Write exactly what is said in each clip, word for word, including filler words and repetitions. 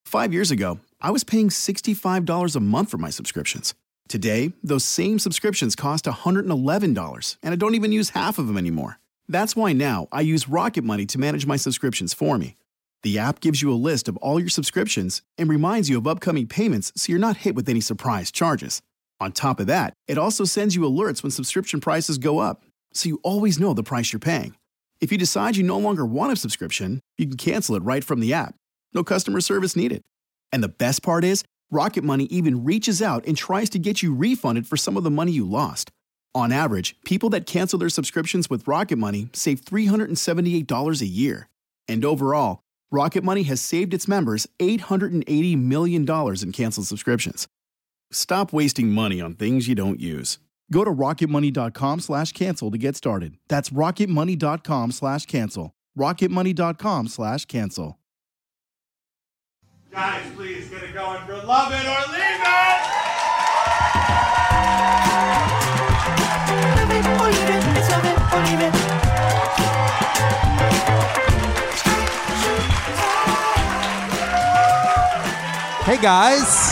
Five years ago, I was paying sixty-five dollars a month for my subscriptions. Today, those same subscriptions cost one hundred eleven dollars, and I don't even use half of them anymore. That's why now I use Rocket Money to manage my subscriptions for me. The app gives you a list of all your subscriptions and reminds you of upcoming payments so you're not hit with any surprise charges. On top of that, it also sends you alerts when subscription prices go up, so you always know the price you're paying. If you decide you no longer want a subscription, you can cancel it right from the app. No customer service needed. And the best part is, Rocket Money even reaches out and tries to get you refunded for some of the money you lost. On average, people that cancel their subscriptions with Rocket Money save three hundred seventy-eight dollars a year. And overall, Rocket Money has saved its members eight hundred eighty million dollars in canceled subscriptions. Stop wasting money on things you don't use. Go to rocketmoney.com slash cancel to get started. That's rocketmoney.com slash cancel. rocketmoney.com slash cancel. Guys, please get it going for Love It or Leave It! Love it or leave it, it's love it or leave it. Hey guys.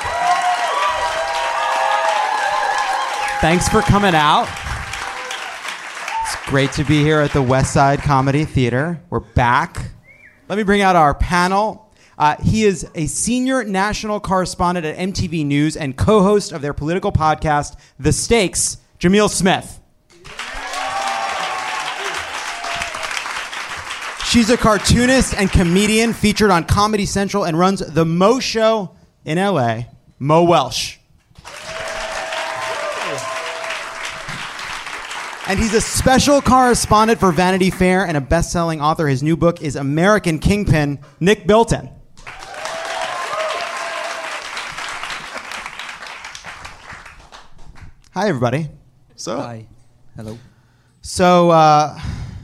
Thanks for coming out. It's great to be here at the West Side Comedy Theater. We're back. Let me bring out our panel. Uh, he is a senior national correspondent at M T V News and co-host of their political podcast, The Stakes, Jamil Smith. She's a cartoonist and comedian featured on Comedy Central and runs the Mo Show in L A, Mo Welsh. And he's a special correspondent for Vanity Fair and a best-selling author. His new book is American Kingpin, Nick Bilton. Hi, everybody. So, Hi. Hello. So, uh,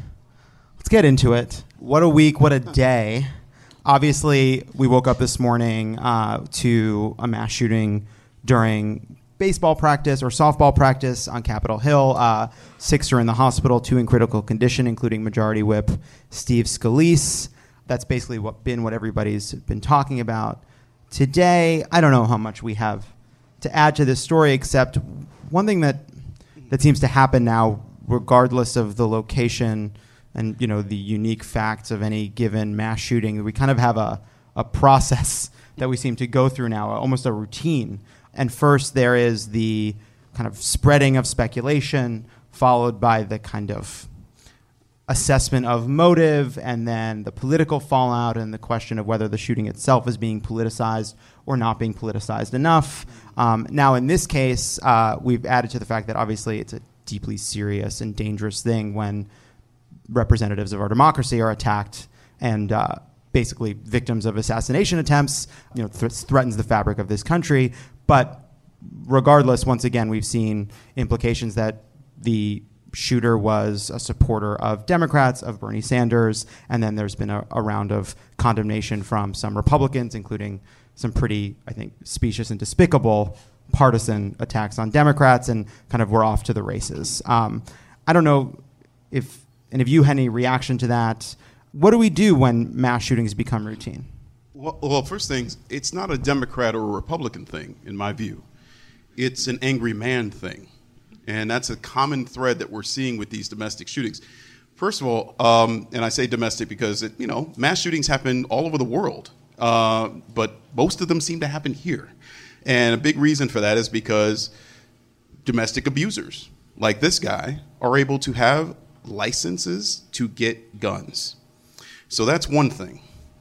let's get into it. What a week, what a day. Obviously, we woke up this morning uh, to a mass shooting during baseball practice or softball practice on Capitol Hill. Uh, six are in the hospital, two in critical condition, including Majority Whip Steve Scalise. That's basically what been what everybody's been talking about today. I don't know how much we have to add to this story, except one thing that that seems to happen now, regardless of the location and, you know, the unique facts of any given mass shooting, we kind of have a, a process that we seem to go through now, almost a routine. And first there is the kind of spreading of speculation, followed by the kind of assessment of motive, and then the political fallout and the question of whether the shooting itself is being politicized or not being politicized enough. Um, now, in this case, uh, we've added to the fact that obviously it's a deeply serious and dangerous thing when representatives of our democracy are attacked and uh, basically victims of assassination attempts, you know, th- threatens the fabric of this country. But regardless, once again, we've seen implications that the shooter was a supporter of Democrats, of Bernie Sanders, and then there's been a, a round of condemnation from some Republicans, including some pretty, I think, specious and despicable partisan attacks on Democrats, and kind of we're off to the races. Um, I don't know if any of you had any reaction to that. What do we do when mass shootings become routine? Well, well, first things, it's not a Democrat or a Republican thing, in my view. It's an angry man thing. And that's a common thread that we're seeing with these domestic shootings. First of all, um, and I say domestic because, it, you know, mass shootings happen all over the world, uh, but most of them seem to happen here. And a big reason for that is because domestic abusers, like this guy, are able to have licenses to get guns. So that's one thing.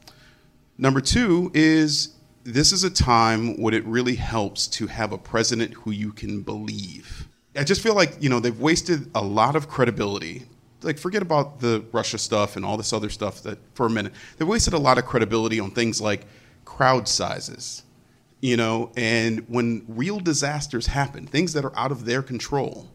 Number two is this is a time when it really helps to have a president who you can believe. I just feel like, you know, they've wasted a lot of credibility. Like, forget about the Russia stuff and all this other stuff that for a minute. They've wasted a lot of credibility on things like crowd sizes, you know, and when real disasters happen, things that are out of their control,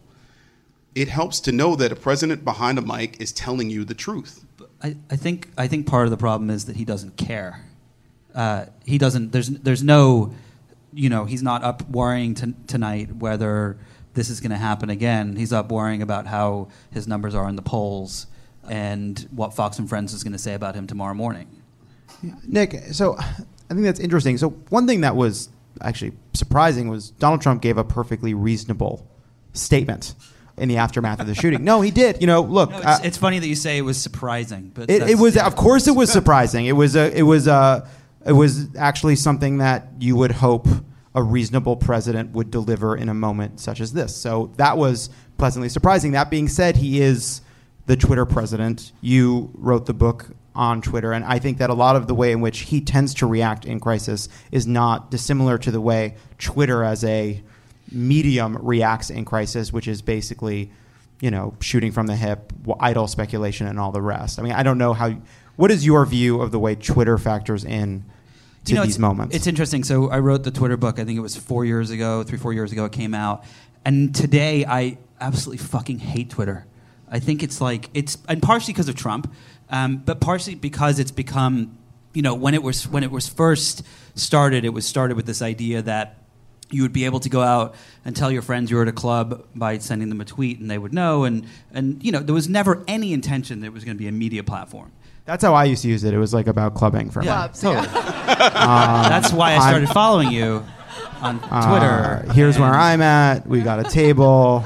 it helps to know that a president behind a mic is telling you the truth. I, I think I think part of the problem is that he doesn't care. Uh, he doesn't. There's there's no, you know, he's not up worrying t- tonight whether this is going to happen again. He's up worrying about how his numbers are in the polls and what Fox and Friends is going to say about him tomorrow morning. Yeah. Nick, so I think that's interesting. So one thing that was actually surprising was Donald Trump gave a perfectly reasonable statement in the aftermath of the shooting. No, he did. You know, look. No, it's, uh, it's funny that you say it was surprising, but it, that's- it was, of course, it was surprising. It was a, it was a, it was actually something that you would hope a reasonable president would deliver in a moment such as this. So that was pleasantly surprising. That being said, he is the Twitter president. You wrote the book on Twitter, and I think that a lot of the way in which he tends to react in crisis is not dissimilar to the way Twitter as a medium reacts in crisis, which is basically, you know, shooting from the hip, idle speculation, and all the rest. I mean, I don't know how. What is your view of the way Twitter factors in to You know, these it's, moments? It's interesting. So I wrote the Twitter book. I think it was four years ago, three, four years ago. It came out, and today I absolutely fucking hate Twitter. I think it's like it's, and partially because of Trump, um, but partially because it's become, you know, when it was when it was first started, it was started with this idea that you would be able to go out and tell your friends you were at a club by sending them a tweet, and they would know. And and you know, there was never any intention that it was going to be a media platform. That's how I used to use it. It was like about clubbing for me. Yeah, Clubs, totally. Um, That's why I I'm- started following you on Twitter. Uh, here's where And I'm at. We got a table.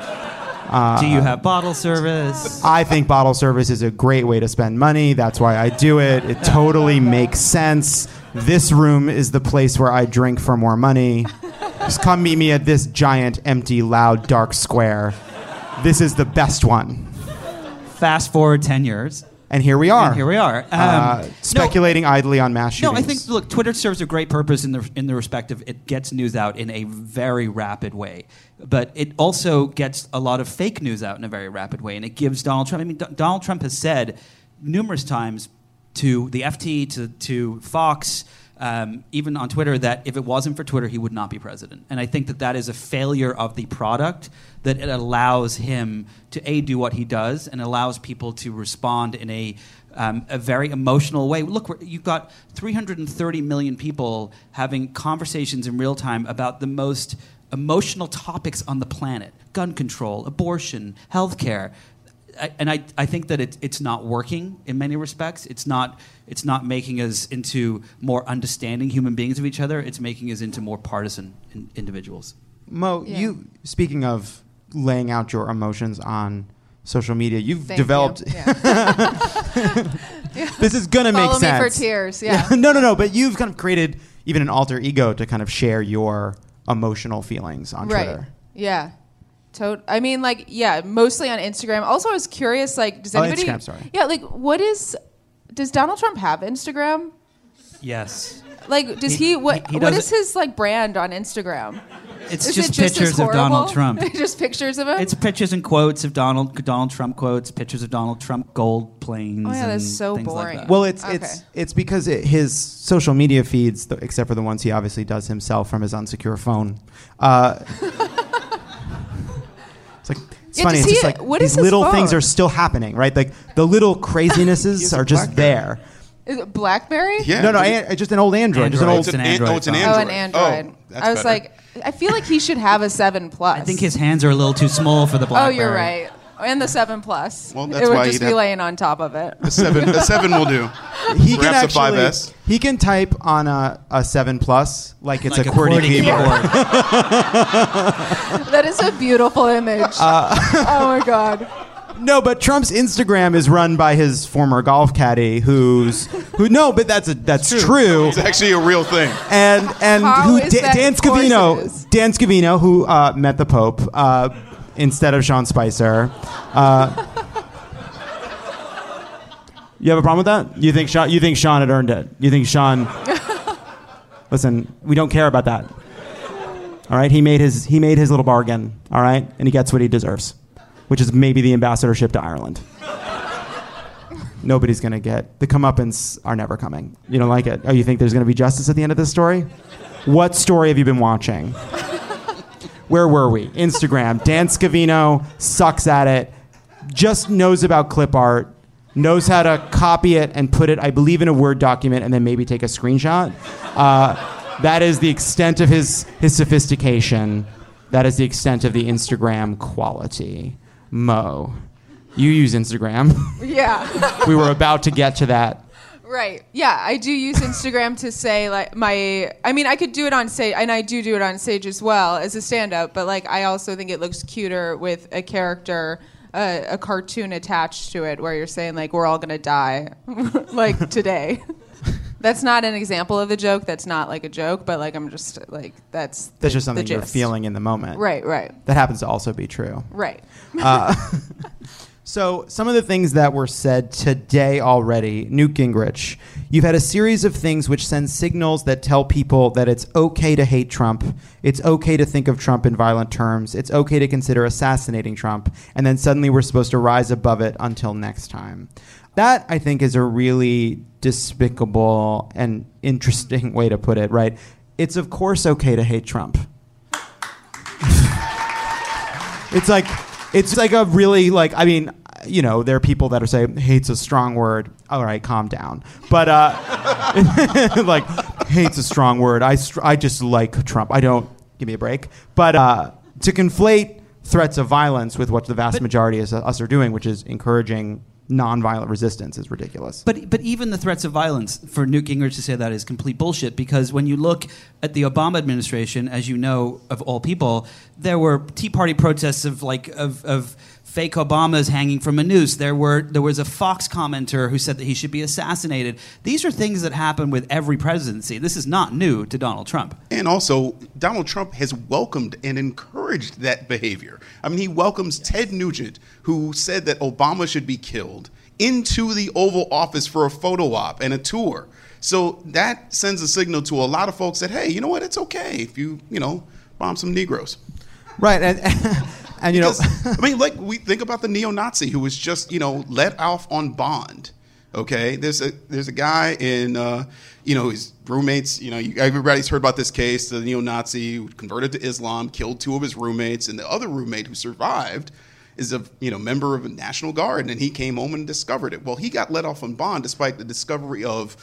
Do you have bottle service? I think bottle service is a great way to spend money. That's why I do it. It totally makes sense. This room is the place where I drink for more money. Just come meet me at this giant, empty, loud, dark square. This is the best one. Fast forward ten years. And here we are. And here we are. Um, uh, no- speculating idly on mass shootings. No, I think look, Twitter serves a great purpose in the in the respect of it gets news out in a very rapid way, but it also gets a lot of fake news out in a very rapid way, and it gives Donald Trump. I mean, D- Donald Trump has said numerous times to the F T, to to Fox, um, even on Twitter, that if it wasn't for Twitter, he would not be president. And I think that that is a failure of the product, that it allows him to A, do what he does, and allows people to respond in a um, a very emotional way. Look, we're- you've got three hundred thirty million people having conversations in real time about the most emotional topics on the planet: gun control, abortion, healthcare. I, and I, I think that it, it's not working in many respects. It's not it's not making us into more understanding human beings of each other. It's making us into more partisan in, individuals. Mo, Yeah. you, speaking of laying out your emotions on social media, you've Thank developed... you. Yeah. This is going to make Follow me sense. for tears, yeah. no, no, no. But you've kind of created even an alter ego to kind of share your emotional feelings on Right. Twitter. Yeah. Tot- I mean, like, yeah, mostly on Instagram. Also, I was curious, like, does Oh, anybody... Instagram, sorry. Yeah, like, what is... Does Donald Trump have Instagram? Yes. Like, does He- he... What, he- he what doesn't- is his, like, brand on Instagram? It's Is just, it just as pictures of Donald horrible? Trump. Just pictures of him? It's pictures and quotes of Donald Donald Trump quotes, pictures of Donald Trump gold planes. Oh, yeah, that's and so things like boring. that. Well, it's Okay. it's it's because it, his social media feeds, th- except for the ones he obviously does himself from his unsecure phone. Uh, it's like it's Yeah, funny. does It's just he- like what these is his little things phone? are still happening, right? Like the little crazinesses are just there. Is it BlackBerry? Yeah. No, no, an- just an old Android, just an Android. old. It's an, It's an an- Android oh, it's an phone. Oh, Android. an Android. Oh, that's I was better. like, I feel like he should have a seven Plus. I think his hands are a little too small for the Oh, BlackBerry. you're right. And the seven Plus. Well, that's it would why just he'd be have- laying on top of it. a seven, a seven will do. He can Perhaps a actually five S. he can type on a, a seven plus like it's Like a QWERTY QWERTY keyboard. That is a beautiful image. Uh, oh my god. No, but Trump's Instagram is run by his former golf caddy, who's who. No, but that's a, that's true. It's actually a real thing. And and How who is Da- that? Dan Of course it Scavino, is. Dan Scavino, who uh, met the Pope uh, instead of Sean Spicer. Uh, you have a problem with that? You think Sean? You think Sean had earned it? You think Sean? Listen, we don't care about that. All right, he made his he made his little bargain. All right, and he gets what he deserves, which is maybe the ambassadorship to Ireland. Nobody's gonna get the comeuppance are never coming. You don't like it? Oh, you think there's gonna be justice at the end of this story? What story have you been watching? Where were we? Instagram. Dan Scavino sucks at it. Just knows about clip art. Knows how to copy it and put it, I believe, in a Word document and then maybe take a screenshot. Uh, that is the extent of his his sophistication. That is the extent of the Instagram quality. Mo, you use Instagram. Yeah. We were about to get to that. Right. Yeah, I do use Instagram to say like my. I mean, I could do it on stage, and I do do it on stage as well as a stand-up. But like, I also think it looks cuter with a character, uh, a cartoon attached to it, where you're saying like we're all gonna die, like today. That's not an example of a joke. That's not like a joke, but like I'm just like that's. The, That's just something the you're gist. feeling in the moment. Right. Right. That happens to also be true. Right. Uh, so some of the things that were said today already, Newt Gingrich, you've had a series of things which send signals that tell people that it's okay to hate Trump, it's okay to think of Trump in violent terms, it's okay to consider assassinating Trump, and then suddenly we're supposed to rise above it until next time. That, I think, is a really despicable and interesting way to put it, right? It's of course okay to hate Trump. It's like, it's like a really like, I mean, you know, there are people that are saying hate's a strong word. All right, calm down. But uh, like, hate's a strong word. I, str- I just like Trump. I don't, give me a break. But uh, to conflate threats of violence with what the vast But- majority of us are doing, which is encouraging nonviolent resistance, is ridiculous. But but even the threats of violence, for Newt Gingrich to say that is complete bullshit, because when you look at the Obama administration, as you know, of all people, there were Tea Party protests of like of, of fake Obamas hanging from a noose. There were there was a Fox commenter who said that he should be assassinated. These are things that happen with every presidency. This is not new to Donald Trump. And also, Donald Trump has welcomed and encouraged that behavior. I mean, he welcomes yes. Ted Nugent, who said that Obama should be killed, into the Oval Office for a photo op and a tour. So that sends a signal to a lot of folks that, hey, you know what, it's okay if you, you know, bomb some Negroes. Right, and, and you because, know... I mean, like, we think about the neo-Nazi who was just, you know, let off on bond, okay? There's a there's a guy in, uh, you know, his roommates, you know, you, everybody's heard about this case, the neo-Nazi who converted to Islam, killed two of his roommates, and the other roommate who survived is a, you know, member of a National Guard, and he came home and discovered it. Well, he got let off on bond despite the discovery of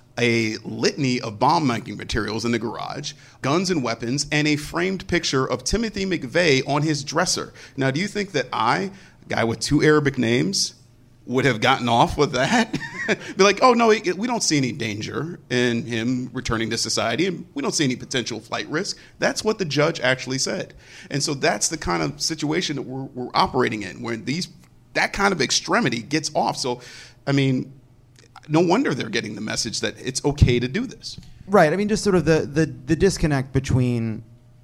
a litany of bomb-making materials in the garage, guns and weapons, and a framed picture of Timothy McVeigh on his dresser. Now, do you think that I, a guy with two Arabic names, would have gotten off with that? Be like, oh, no, we don't see any danger in him returning to society, and we don't see any potential flight risk. That's what the judge actually said. And so that's the kind of situation that we're, we're operating in, where these that kind of extremity gets off. So, I mean... no wonder they're getting the message that it's okay to do this. Right. I mean, just sort of the, the, the disconnect between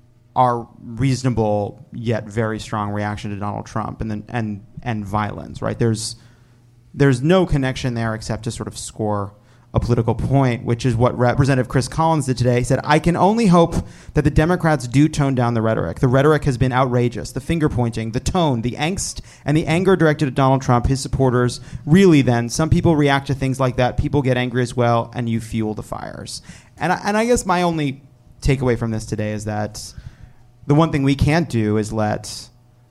our reasonable yet very strong reaction to Donald Trump and then and and violence. Right. There's there's no connection there except to sort of score a political point, which is what Representative Chris Collins did today. He said, I can only hope that the Democrats do tone down the rhetoric. The rhetoric has been outrageous. The finger pointing, the tone, the angst, and the anger directed at Donald Trump, his supporters. Really, then, some people react to things like that. People get angry as well, and you fuel the fires. And I, and I guess my only takeaway from this today is that the one thing we can't do is let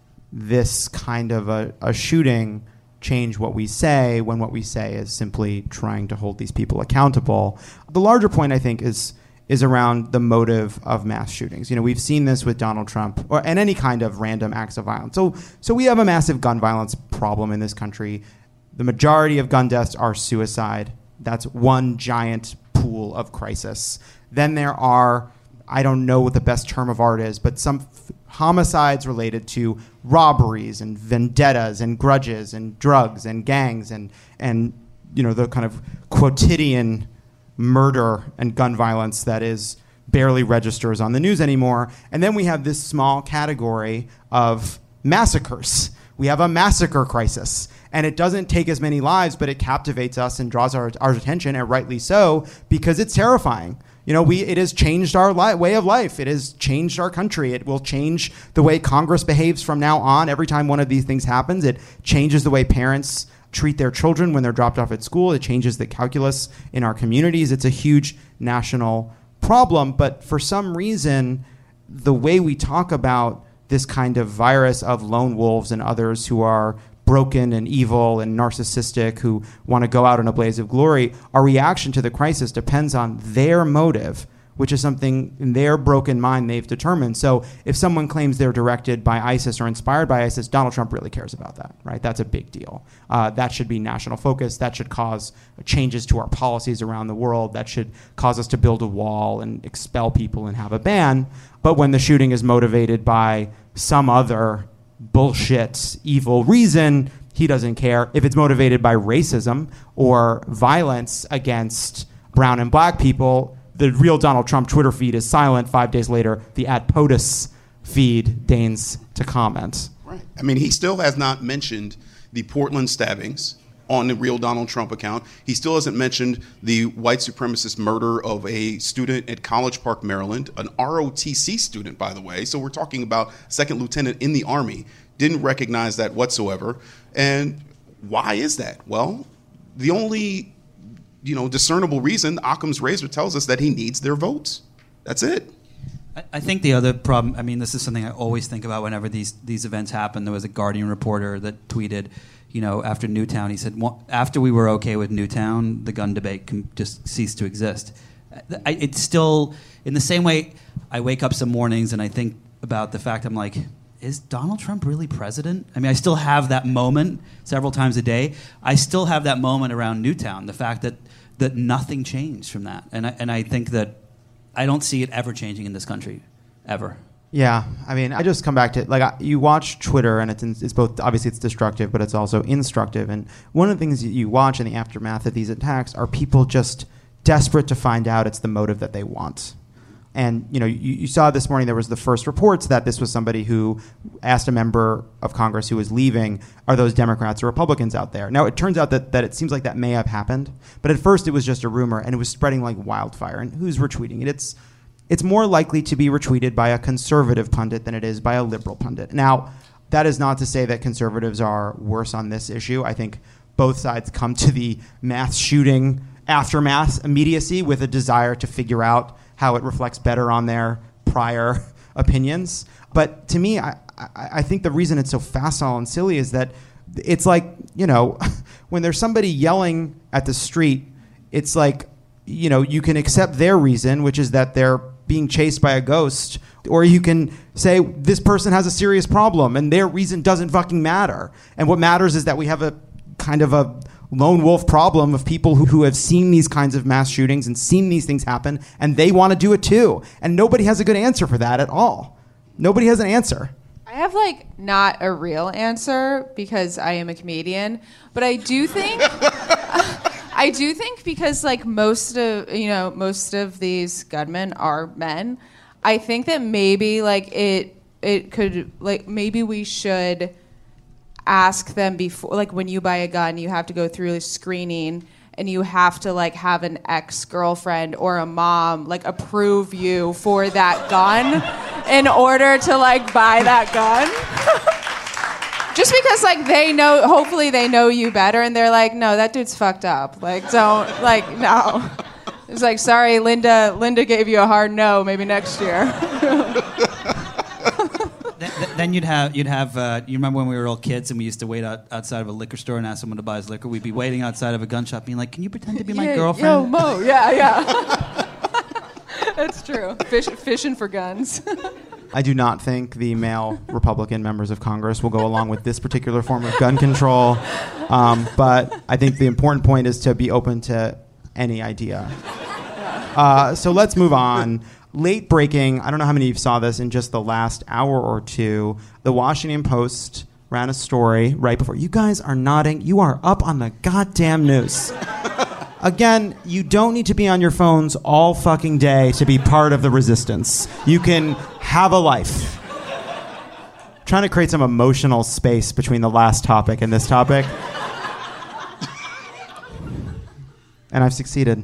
this kind of a, a shooting change what we say when what we say is simply trying to hold these people accountable. The larger point, I think, is is around the motive of mass shootings. You know, we've seen this with Donald Trump or and any kind of random acts of violence. So so we have a massive gun violence problem in this country. The majority of gun deaths are suicide. That's one giant pool of crisis. Then there are, I don't know what the best term of art is, but some f- homicides related to robberies and vendettas and grudges and drugs and gangs and, and you know, the kind of quotidian murder and gun violence that is barely registers on the news anymore. And then we have this small category of massacres. We have a massacre crisis. And it doesn't take as many lives, but it captivates us and draws our, our attention, and rightly so, because it's terrifying. You know, we it has changed our li- way of life. It has changed our country. It will change the way Congress behaves from now on. Every time one of these things happens, it changes the way parents treat their children when they're dropped off at school. It changes the calculus in our communities. It's a huge national problem. But for some reason, the way we talk about this kind of virus of lone wolves and others who are broken and evil and narcissistic who want to go out in a blaze of glory, our reaction to the crisis depends on their motive, which is something in their broken mind they've determined. So if someone claims they're directed by ISIS or inspired by ISIS, Donald Trump really cares about that, right? That's a big deal. Uh, that should be national focus. That should cause changes to our policies around the world. That should cause us to build a wall and expel people and have a ban. But when the shooting is motivated by some other bullshit, evil reason, he doesn't care. If it's motivated by racism or violence against brown and black people, the real Donald Trump Twitter feed is silent. Five days later, the at POTUS feed deigns to comment. Right. I mean, he still has not mentioned the Portland stabbings on the real Donald Trump account. He still hasn't mentioned the white supremacist murder of a student at College Park, Maryland, an R O T C student, by the way. So we're talking about second lieutenant in the Army. Didn't recognize that whatsoever. And why is that? Well, the only, you know, discernible reason, Occam's razor tells us that he needs their votes. That's it. I, I think the other problem, I mean, this is something I always think about whenever these, these events happen. There was a Guardian reporter that tweeted, you know, after Newtown, he said, after we were okay with Newtown, the gun debate can just cease to exist. I, it's still, in the same way, I wake up some mornings and I think about the fact I'm like, is Donald Trump really president? I mean, I still have that moment several times a day. I still have that moment around Newtown, the fact that that nothing changed from that. And I, and I think that I don't see it ever changing in this country, ever. Yeah, I mean, I just come back to, like, I, you watch Twitter, and it's it's both, obviously it's destructive, but it's also instructive. And one of the things that you watch in the aftermath of these attacks are people just desperate to find out it's the motive that they want. And, you know, you, you saw this morning there was the first reports that this was somebody who asked a member of Congress who was leaving, are those Democrats or Republicans out there? Now, it turns out that, that it seems like that may have happened. But at first it was just a rumor, and it was spreading like wildfire. And who's retweeting it? It's, it's more likely to be retweeted by a conservative pundit than it is by a liberal pundit. Now, that is not to say that conservatives are worse on this issue. I think both sides come to the mass shooting aftermath immediacy with a desire to figure out how it reflects better on their prior opinions. But to me, I, I, I think the reason it's so facile and silly is that it's like, you know, when there's somebody yelling at the street, it's like, you know, you can accept their reason, which is that they're being chased by a ghost, or you can say this person has a serious problem and their reason doesn't fucking matter. And what matters is that we have a kind of a lone wolf problem of people who, who have seen these kinds of mass shootings and seen these things happen, and they want to do it too. And nobody has a good answer for that at all. Nobody has an answer. I have, like, not a real answer because I am a comedian, but I do think I do think because, like, most of, you know, most of these gunmen are men, I think that maybe, like, it it could, like, maybe we should ask them before, like, when you buy a gun, you have to go through a screening, and you have to, like, have an ex-girlfriend or a mom, like, approve you for that gun in order to, like, buy that gun. Just because, like, they know, hopefully they know you better, and they're like, no, that dude's fucked up. Like, don't, like, no. It's like, sorry, Linda, Linda gave you a hard no, maybe next year. Then you'd have, you'd have. Uh, you remember when we were all kids and we used to wait out, outside of a liquor store and ask someone to buy us liquor? We'd be waiting outside of a gun shop being like, can you pretend to be my yeah, girlfriend? Yo, Mo, yeah, yeah. That's true. Fish, fishing for guns. I do not think the male Republican members of Congress will go along with this particular form of gun control. Um, but I think the important point is to be open to any idea. Uh, so let's move on. Late breaking, I don't know how many of you saw this in just the last hour or two. The Washington Post ran a story right before. You guys are nodding. You are up on the goddamn news. Again, you don't need to be on your phones all fucking day to be part of the resistance. You can have a life. I'm trying to create some emotional space between the last topic and this topic. And I've succeeded.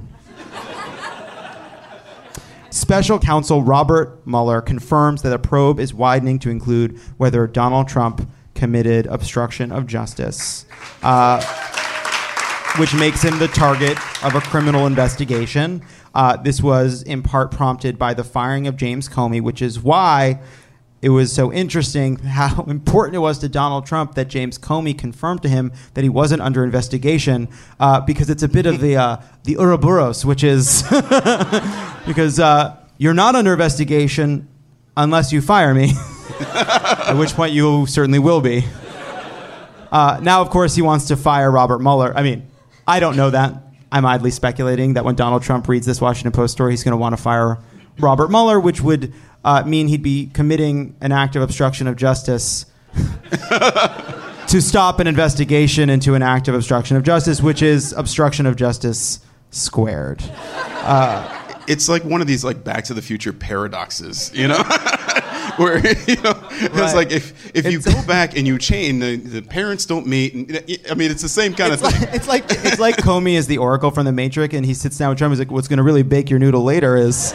Special counsel Robert Mueller confirms that a probe is widening to include whether Donald Trump committed obstruction of justice, uh, which makes him the target of a criminal investigation. Uh, this was in part prompted by the firing of James Comey, which is why it was so interesting how important it was to Donald Trump that James Comey confirmed to him that he wasn't under investigation, uh, because it's a bit of the uh, the Ouroboros, which is because uh, you're not under investigation unless you fire me, at which point you certainly will be. Uh, now, of course, he wants to fire Robert Mueller. I mean, I don't know that. I'm idly speculating that when Donald Trump reads this Washington Post story, he's going to want to fire Robert Mueller, which would uh, mean he'd be committing an act of obstruction of justice to stop an investigation into an act of obstruction of justice, which is obstruction of justice squared. Uh, it's like one of these like Back to the Future paradoxes, you know, where you know it's right. like if if you go back and you change, the, the parents don't meet. And, I mean, it's the same kind it's of thing. Like, it's like it's like Comey is the Oracle from The Matrix, and he sits down with Trump. He's like, "What's going to really bake your noodle later is."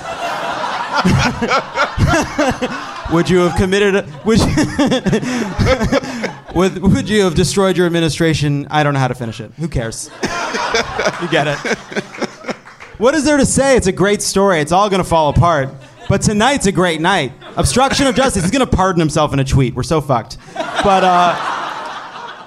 Would you have committed? Would you, would, would you have destroyed your administration? I don't know how to finish it. Who cares? You get it. What is there to say? It's a great story. It's all going to fall apart. But tonight's a great night. Obstruction of justice. He's going to pardon himself in a tweet. We're so fucked. But uh,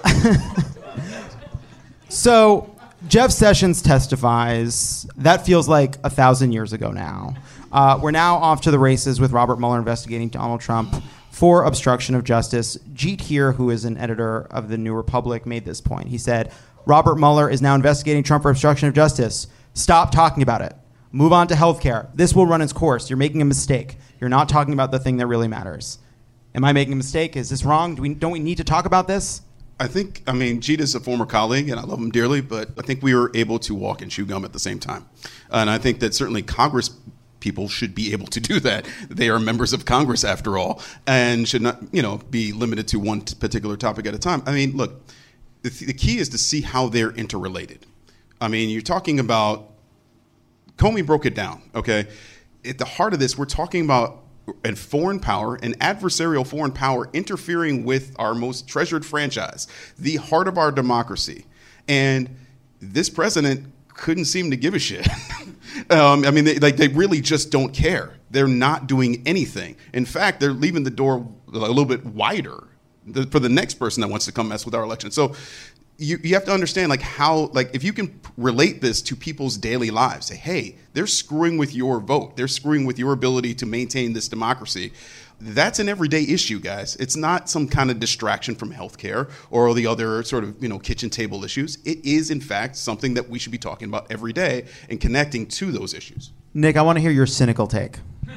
so Jeff Sessions testifies. That feels like a thousand years ago now. Uh, we're now off to the races with Robert Mueller investigating Donald Trump for obstruction of justice. Jeet Heer, who is an editor of the New Republic, made this point. He said, Robert Mueller is now investigating Trump for obstruction of justice. Stop talking about it. Move on to healthcare. This will run its course. You're making a mistake. You're not talking about the thing that really matters. Am I making a mistake? Is this wrong? Do we, don't we need to talk about this? I think, I mean, Jeet is a former colleague, and I love him dearly, but I think we were able to walk and chew gum at the same time. And I think that certainly Congress people should be able to do that. They are members of Congress, after all, and should not, you know, be limited to one particular topic at a time. I mean, look, the, the key is to see how they're interrelated. I mean, you're talking about, Comey broke it down, okay? At the heart of this, we're talking about a foreign power, an adversarial foreign power interfering with our most treasured franchise, the heart of our democracy. And this president couldn't seem to give a shit. um, I mean, they, like they really just don't care. They're not doing anything. In fact, they're leaving the door a little bit wider the, for the next person that wants to come mess with our election. So you, you have to understand, like, how, like, if you can relate this to people's daily lives, say, hey, they're screwing with your vote. They're screwing with your ability to maintain this democracy. That's an everyday issue, guys. It's not some kind of distraction from healthcare or the other sort of, you know, kitchen table issues. It is, in fact, something that we should be talking about every day and connecting to those issues. Nick, I want to hear your cynical take.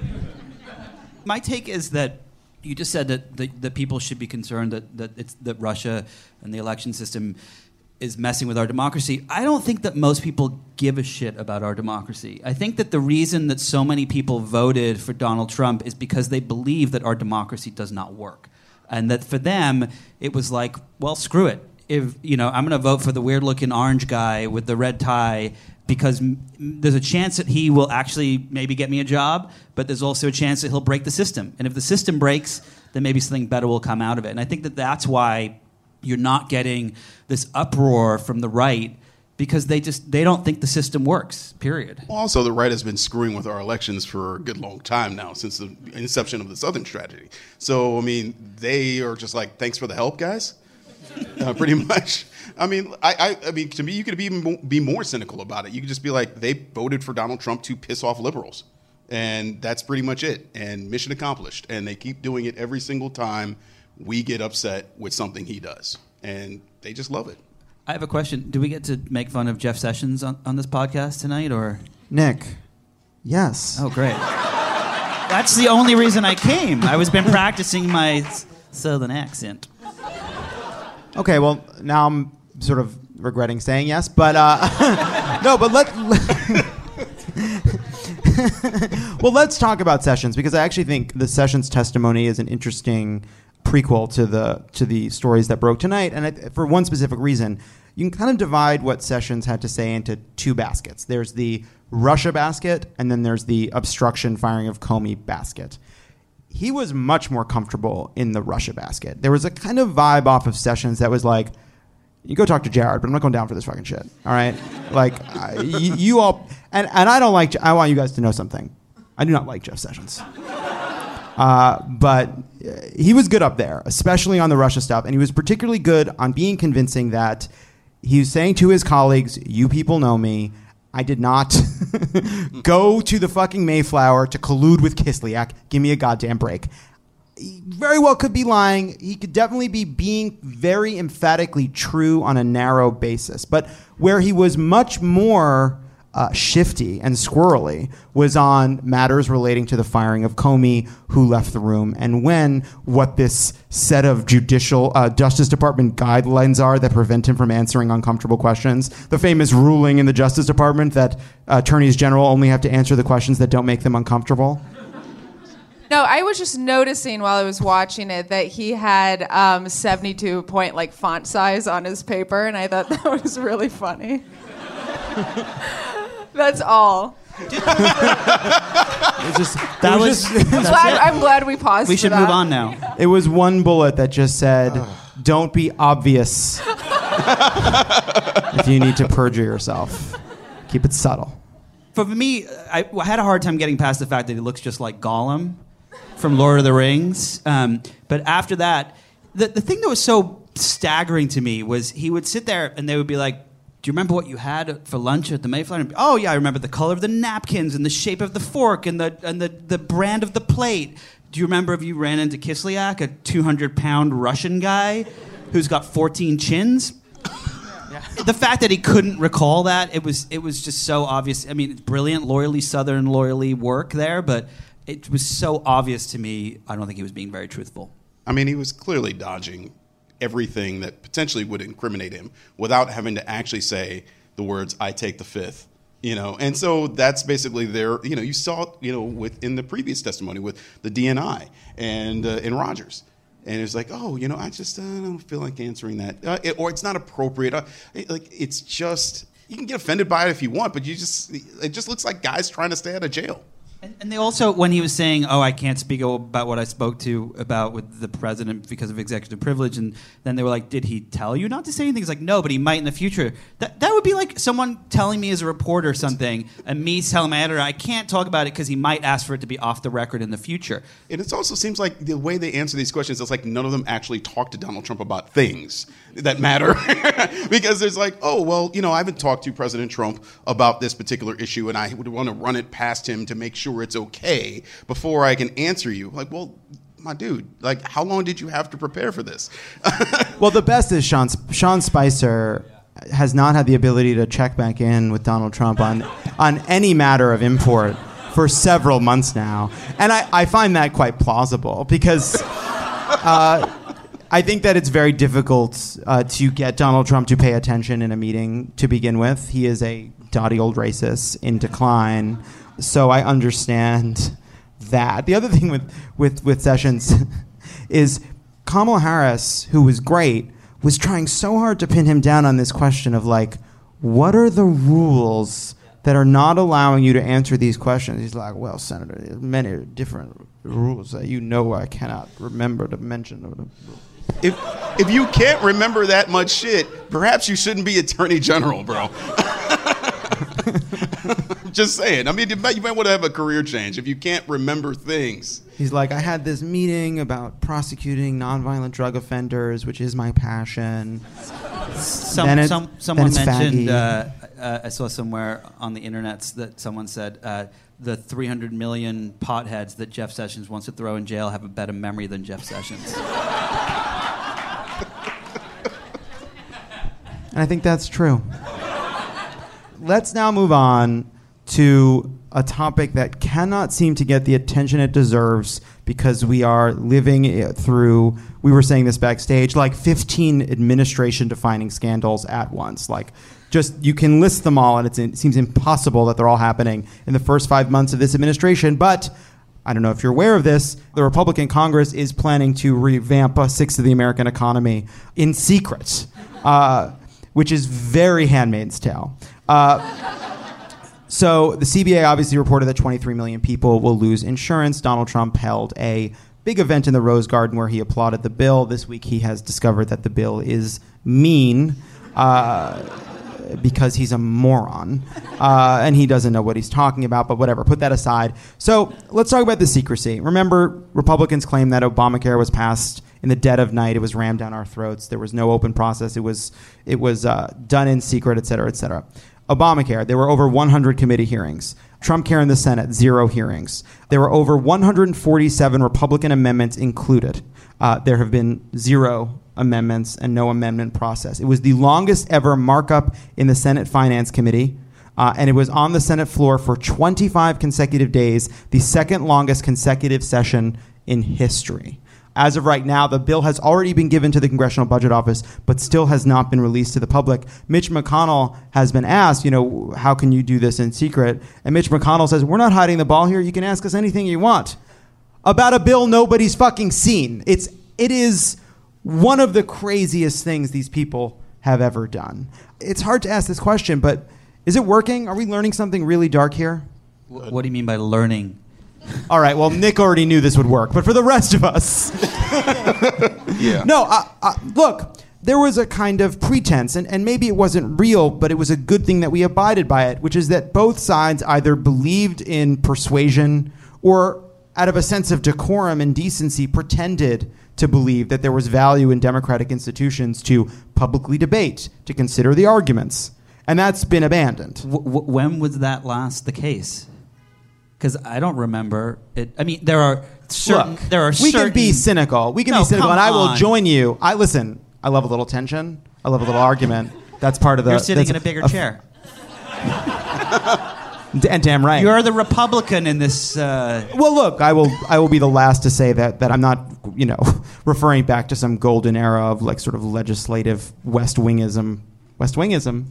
My take is that you just said that, that, that people should be concerned that, that, it's, that Russia and the election system is messing with our democracy. I don't think that most people give a shit about our democracy. I think that the reason that so many people voted for Donald Trump is because they believe that our democracy does not work. And that for them, it was like, well, screw it. If, you know, I'm going to vote for the weird-looking orange guy with the red tie because m- there's a chance that he will actually maybe get me a job, but there's also a chance that he'll break the system. And if the system breaks, then maybe something better will come out of it. And I think that that's why you're not getting this uproar from the right, because they just they don't think the system works, period. Well, also, the right has been screwing with our elections for a good long time now, since the inception of the Southern strategy. So, I mean, they are just like, thanks for the help, guys, uh, pretty much. I mean, I, I, I mean, to me, you could be even be more cynical about it. You could just be like, they voted for Donald Trump to piss off liberals. And that's pretty much it. And mission accomplished. And they keep doing it every single time we get upset with something he does. And they just love it. I have a question. Do we get to make fun of Jeff Sessions on, on this podcast tonight, or? Nick, yes. Oh, great. That's the only reason I came. I was been practicing my Southern accent. Okay, well, now I'm sort of regretting saying yes, but uh, no, but let. Well, let's talk about Sessions, because I actually think the Sessions testimony is an interesting prequel to the to the stories that broke tonight, and I, for one specific reason. You can kind of divide what Sessions had to say into two baskets. There's the Russia basket, and then there's the obstruction firing of Comey basket. He was much more comfortable in the Russia basket. There was a kind of vibe off of Sessions that was like, you go talk to Jared, but I'm not going down for this fucking shit. All right? Like, I, you, you all... And, and I don't like... I want you guys to know something. I do not like Jeff Sessions. Uh, but he was good up there, especially on the Russia stuff. And he was particularly good on being convincing that he was saying to his colleagues, you people know me. I did not go to the fucking Mayflower to collude with Kislyak. Give me a goddamn break. He very well could be lying. He could definitely be being very emphatically true on a narrow basis. But where he was much more uh, shifty and squirrely was on matters relating to the firing of Comey, who left the room, and when, what this set of judicial uh, Justice Department guidelines are that prevent him from answering uncomfortable questions. The famous ruling in the Justice Department that uh, attorneys general only have to answer the questions that don't make them uncomfortable. No, I was just noticing while I was watching it that he had um, seventy-two point like font size on his paper, and I thought that was really funny. That's all. It's just, That it was. just- I'm glad, I'm glad we paused. We for should that. move on now. It was one bullet that just said, don't be obvious if you need to perjure yourself. Keep it subtle. For me, I, I had a hard time getting past the fact that he looks just like Gollum from Lord of the Rings. Um, but after that, the, the thing that was so staggering to me was he would sit there and they would be like, do you remember what you had for lunch at the Mayflower? And, oh, yeah, I remember the color of the napkins and the shape of the fork and the and the, the brand of the plate. Do you remember if you ran into Kislyak, a two hundred pound Russian guy who's got fourteen chins? The fact that he couldn't recall that, it was it was just so obvious. I mean, it's brilliant, loyally Southern, loyally work there, but it was so obvious to me, I don't think he was being very truthful. I mean, he was clearly dodging everything that potentially would incriminate him without having to actually say the words, I take the fifth. You know, and so that's basically their, you know, you saw, you know, with in the previous testimony with the D N I and uh, in Rogers. And it was like, oh, you know, I just uh, don't feel like answering that. Uh, it, or it's not appropriate. Uh, it, like, it's just, you can get offended by it if you want, but you just, it just looks like guys trying to stay out of jail. And, and they also, when he was saying, oh, I can't speak about what I spoke to about with the president because of executive privilege, and then they were like, did he tell you not to say anything? He's like, no, but he might in the future. That that would be like someone telling me as a reporter something, and me telling my editor, I can't talk about it because he might ask for it to be off the record in the future. And it also seems like the way they answer these questions, it's like none of them actually talk to Donald Trump about things that matter. Because there's like, oh, well, you know, I haven't talked to President Trump about this particular issue, and I would want to run it past him to make sure it's okay before I can answer you. Like, well, my dude, like, how long did you have to prepare for this? Well, the best is Sean, Sean Spicer has not had the ability to check back in with Donald Trump on, on any matter of import for several months now. And I, I find that quite plausible because uh, I think that it's very difficult uh, to get Donald Trump to pay attention in a meeting to begin with. He is a dotty old racist in decline. So I understand that. The other thing with, with, with Sessions is Kamala Harris, who was great, was trying so hard to pin him down on this question of, like, what are the rules that are not allowing you to answer these questions? He's like, well, Senator, there's many different rules that you know I cannot remember to mention. If if you can't remember that much shit, perhaps you shouldn't be Attorney General, bro. Just saying. I mean, you might, you might want to have a career change if you can't remember things. He's like, I had this meeting about prosecuting nonviolent drug offenders, which is my passion. Some, Then it- some, then someone it's mentioned, faggy. uh, uh, I saw somewhere on the internet that someone said uh, the three hundred million potheads that Jeff Sessions wants to throw in jail have a better memory than Jeff Sessions. And I think that's true. Let's now move on to a topic that cannot seem to get the attention it deserves because we are living through, we were saying this backstage, like fifteen administration-defining scandals at once. Like, just, you can list them all, and it's, it seems impossible that they're all happening in the first five months of this administration. But I don't know if you're aware of this, the Republican Congress is planning to revamp a sixth of the American economy in secret, uh, which is very Handmaid's Tale. Uh, so the C B A obviously reported that twenty-three million people will lose insurance. Donald Trump held a big event in the Rose Garden where he applauded the bill. This week he has discovered that the bill is mean uh, because he's a moron. Uh, and he doesn't know what he's talking about, but whatever, put that aside. So let's talk about the secrecy. Remember, Republicans claim that Obamacare was passed in the dead of night. It was rammed down our throats. There was no open process. It was, it was uh, done in secret, et cetera, et cetera. Obamacare, there were over one hundred committee hearings. Trump Care in the Senate, zero hearings. There were over one hundred forty-seven Republican amendments included. Uh, there have been zero amendments and no amendment process. It was the longest ever markup in the Senate Finance Committee, uh, and it was on the Senate floor for twenty-five consecutive days, the second longest consecutive session in history. As of right now, the bill has already been given to the Congressional Budget Office, but still has not been released to the public. Mitch McConnell has been asked, you know, how can you do this in secret? And Mitch McConnell says, we're not hiding the ball here. You can ask us anything you want about a bill nobody's fucking seen. It's, it is one of the craziest things these people have ever done. It's hard to ask this question, but is it working? Are we learning something really dark here? What do you mean by learning? All right, well, Nick already knew this would work, but for the rest of us... Yeah. No, uh, uh, look, there was a kind of pretense, and, and maybe it wasn't real, but it was a good thing that we abided by it, which is that both sides either believed in persuasion or, out of a sense of decorum and decency, pretended to believe that there was value in democratic institutions to publicly debate, to consider the arguments. And that's been abandoned. W- w- when was that last the case? Because I don't remember it. I mean, there are certain. Look, there are we certain, can be cynical. We can No, be cynical, come and I will on. join you. I listen. I love a little tension. I love a little argument. That's part of the. You're sitting that's in a bigger f- chair. And damn right. You're the Republican in this. Uh, Well, look, I will. I will be the last to say that that I'm not, you know, referring back to some golden era of like sort of legislative West Wingism. West Wingism.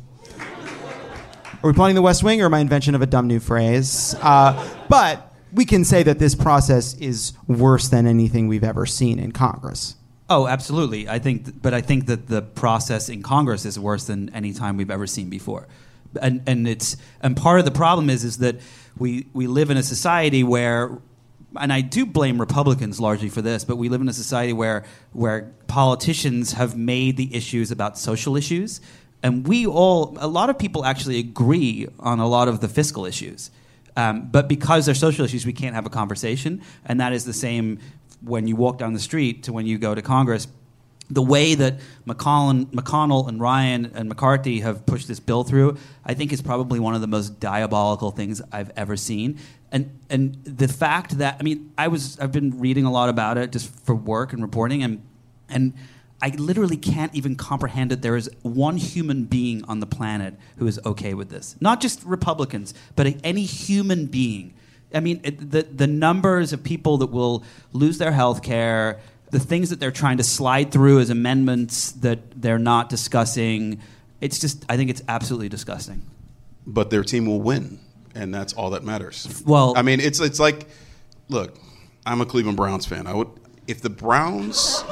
Are we planning the West Wing, or my invention of a dumb new phrase? Uh, but we can say that this process is worse than anything we've ever seen in Congress. oh, absolutely. I think, th- but I think that the process in Congress is worse than any time we've ever seen before. And and it's and part of the problem is is that we we live in a society where. And I do blame Republicans largely for this, but we live in a society where where politicians have made the issues about social issues. And we all, a lot of people actually agree on a lot of the fiscal issues. Um, but because they're social issues, we can't have a conversation. And that is the same when you walk down the street to when you go to Congress. The way that McConnell, McConnell and Ryan and McCarthy have pushed this bill through, I think is probably one of the most diabolical things I've ever seen. And and the fact that, I mean, I was, I've been reading a lot about it just for work and reporting, and and I literally can't even comprehend that there is one human being on the planet who is okay with this. Not just Republicans, but any human being. I mean, it, the the numbers of people that will lose their health care, the things that they're trying to slide through as amendments that they're not discussing, it's just, I think it's absolutely disgusting. But their team will win, and that's all that matters. Well, I mean, it's it's like, look, I'm a Cleveland Browns fan. I would, if the Browns,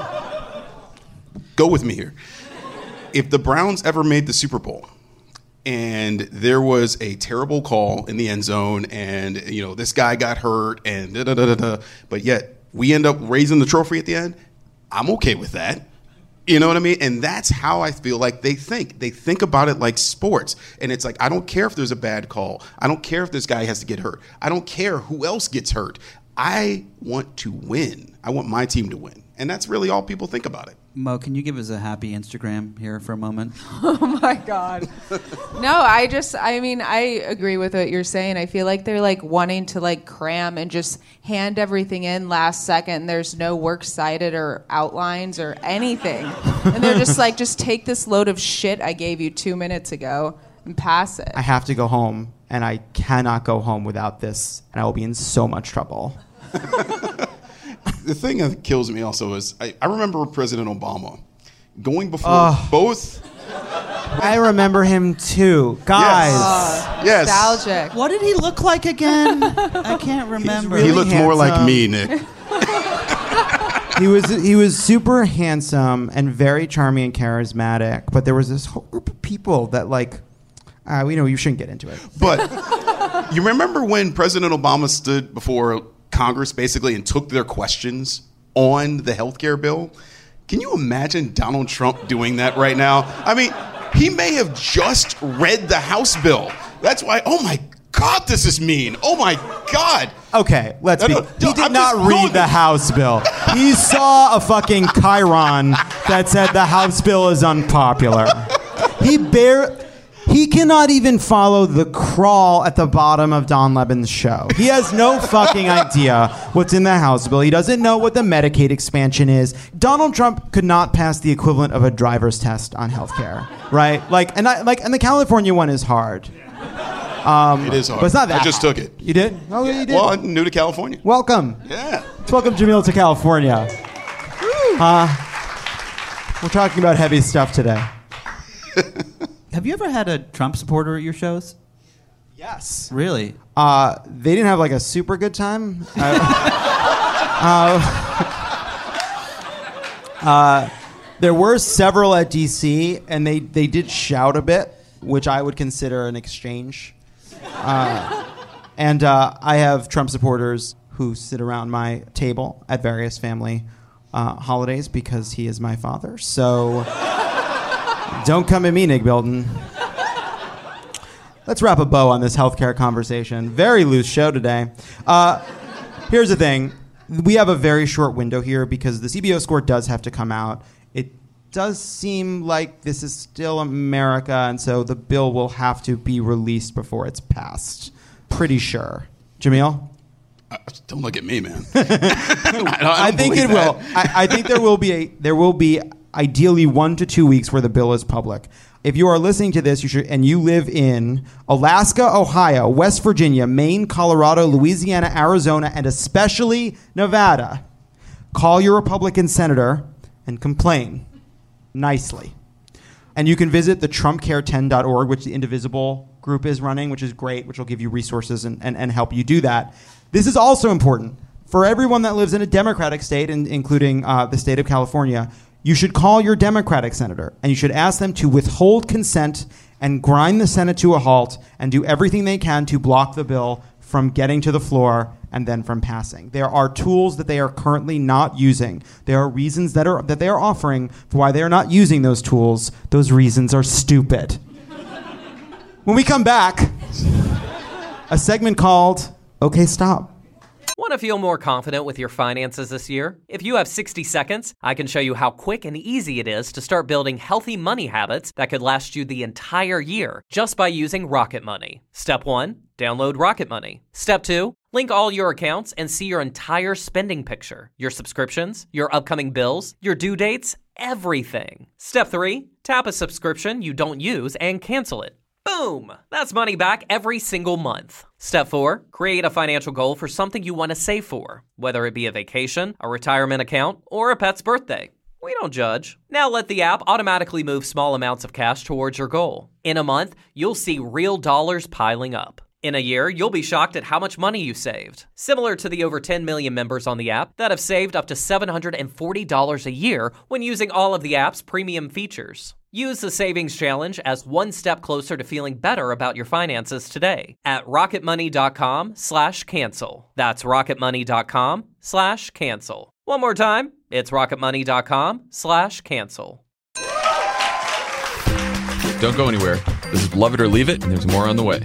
go with me here. If the Browns ever made the Super Bowl, and there was a terrible call in the end zone, and you know this guy got hurt, and da da da da da, but yet we end up raising the trophy at the end, I'm okay with that. You know what I mean? And that's how I feel like they think. They think about it like sports. And it's like, I don't care if there's a bad call. I don't care if this guy has to get hurt. I don't care who else gets hurt. I want to win. I want my team to win. And that's really all people think about it. Mo, can you give us a happy Instagram here for a moment? Oh my God. No, I just, I mean, I agree with what you're saying. I feel like they're like wanting to like cram and just hand everything in last second. There's no works cited or outlines or anything. And they're just like, just take this load of shit I gave you two minutes ago and pass it. I have to go home, and I cannot go home without this, and I will be in so much trouble. The thing that kills me also is I, I remember President Obama going before Ugh. both. I remember him too. Guys. Oh, Yes. nostalgic. What did he look like again? I can't remember. really He looked more like handsome. me, Nick. He was he was super handsome and very charming and charismatic, but there was this whole group of people that like, uh, we know you shouldn't get into it. But you remember when President Obama stood before Congress basically and took their questions on the healthcare bill? Can you imagine Donald Trump doing that right now? I mean, he may have just read the House bill. That's why, oh my God, this is mean. Oh my God. Okay, let's No, be. no, He no, did I'm not just read going- the House bill. He saw a fucking chyron that said the House bill is unpopular. He bare. He cannot even follow the crawl at the bottom of Don Levin's show. He has no fucking idea what's in the House bill. He doesn't know what the Medicaid expansion is. Donald Trump could not pass the equivalent of a driver's test on healthcare, right? Like, and I, like, and the California one is hard. Um, it is hard. But it's not that I just hard. took it. You did? Oh, yeah, you did. Well, I'm new to California. Welcome. Yeah. Let's welcome Jamil to California. Uh, we're talking about heavy stuff today. Have you ever had a Trump supporter at your shows? Yes. Really? Uh, they didn't have like a super good time. Uh, uh, uh, there were several at D C, and they, they did shout a bit, which I would consider an exchange. Uh, and uh, I have Trump supporters who sit around my table at various family uh, holidays because he is my father. So don't come at me, Nick Bilton. Let's wrap a bow on this healthcare conversation. Very loose show today. Uh, here's the thing. We have a very short window here because the C B O score does have to come out. It does seem like this is still America, and so the bill will have to be released before it's passed. Pretty sure. Jamil? Uh, don't look at me, man. I, don't, I, I think it that. will. I, I think there will be a, there will be ideally one to two weeks where the bill is public. If you are listening to this, you should, and you live in Alaska, Ohio, West Virginia, Maine, Colorado, Louisiana, Arizona, and especially Nevada, call your Republican senator and complain nicely. And you can visit the trump care ten dot org, which the Indivisible group is running, which is great, which will give you resources and, and, and help you do that. This is also important. For everyone that lives in a Democratic state, and including uh, the state of California, you should call your Democratic senator, and you should ask them to withhold consent and grind the Senate to a halt and do everything they can to block the bill from getting to the floor and then from passing. There are tools that they are currently not using. There are reasons that are that they are offering for why they are not using those tools. Those reasons are stupid. When we come back, a segment called Okay, Stop. Want to feel more confident with your finances this year? If you have sixty seconds, I can show you how quick and easy it is to start building healthy money habits that could last you the entire year just by using Rocket Money. Step one, download Rocket Money. Step two, link all your accounts and see your entire spending picture, your subscriptions, your upcoming bills, your due dates, everything. Step three, tap a subscription you don't use and cancel it. Boom! That's money back every single month. Step four, create a financial goal for something you want to save for, whether it be a vacation, a retirement account, or a pet's birthday. We don't judge. Now let the app automatically move small amounts of cash towards your goal. In a month, you'll see real dollars piling up. In a year, you'll be shocked at how much money you saved. Similar to the over ten million members on the app that have saved up to seven hundred forty dollars a year when using all of the app's premium features. Use the Savings Challenge as one step closer to feeling better about your finances today at rocketmoney.com slash cancel. That's rocketmoney.com slash cancel. One more time, it's rocketmoney.com slash cancel. Don't go anywhere. This is Love It or Leave It, and there's more on the way.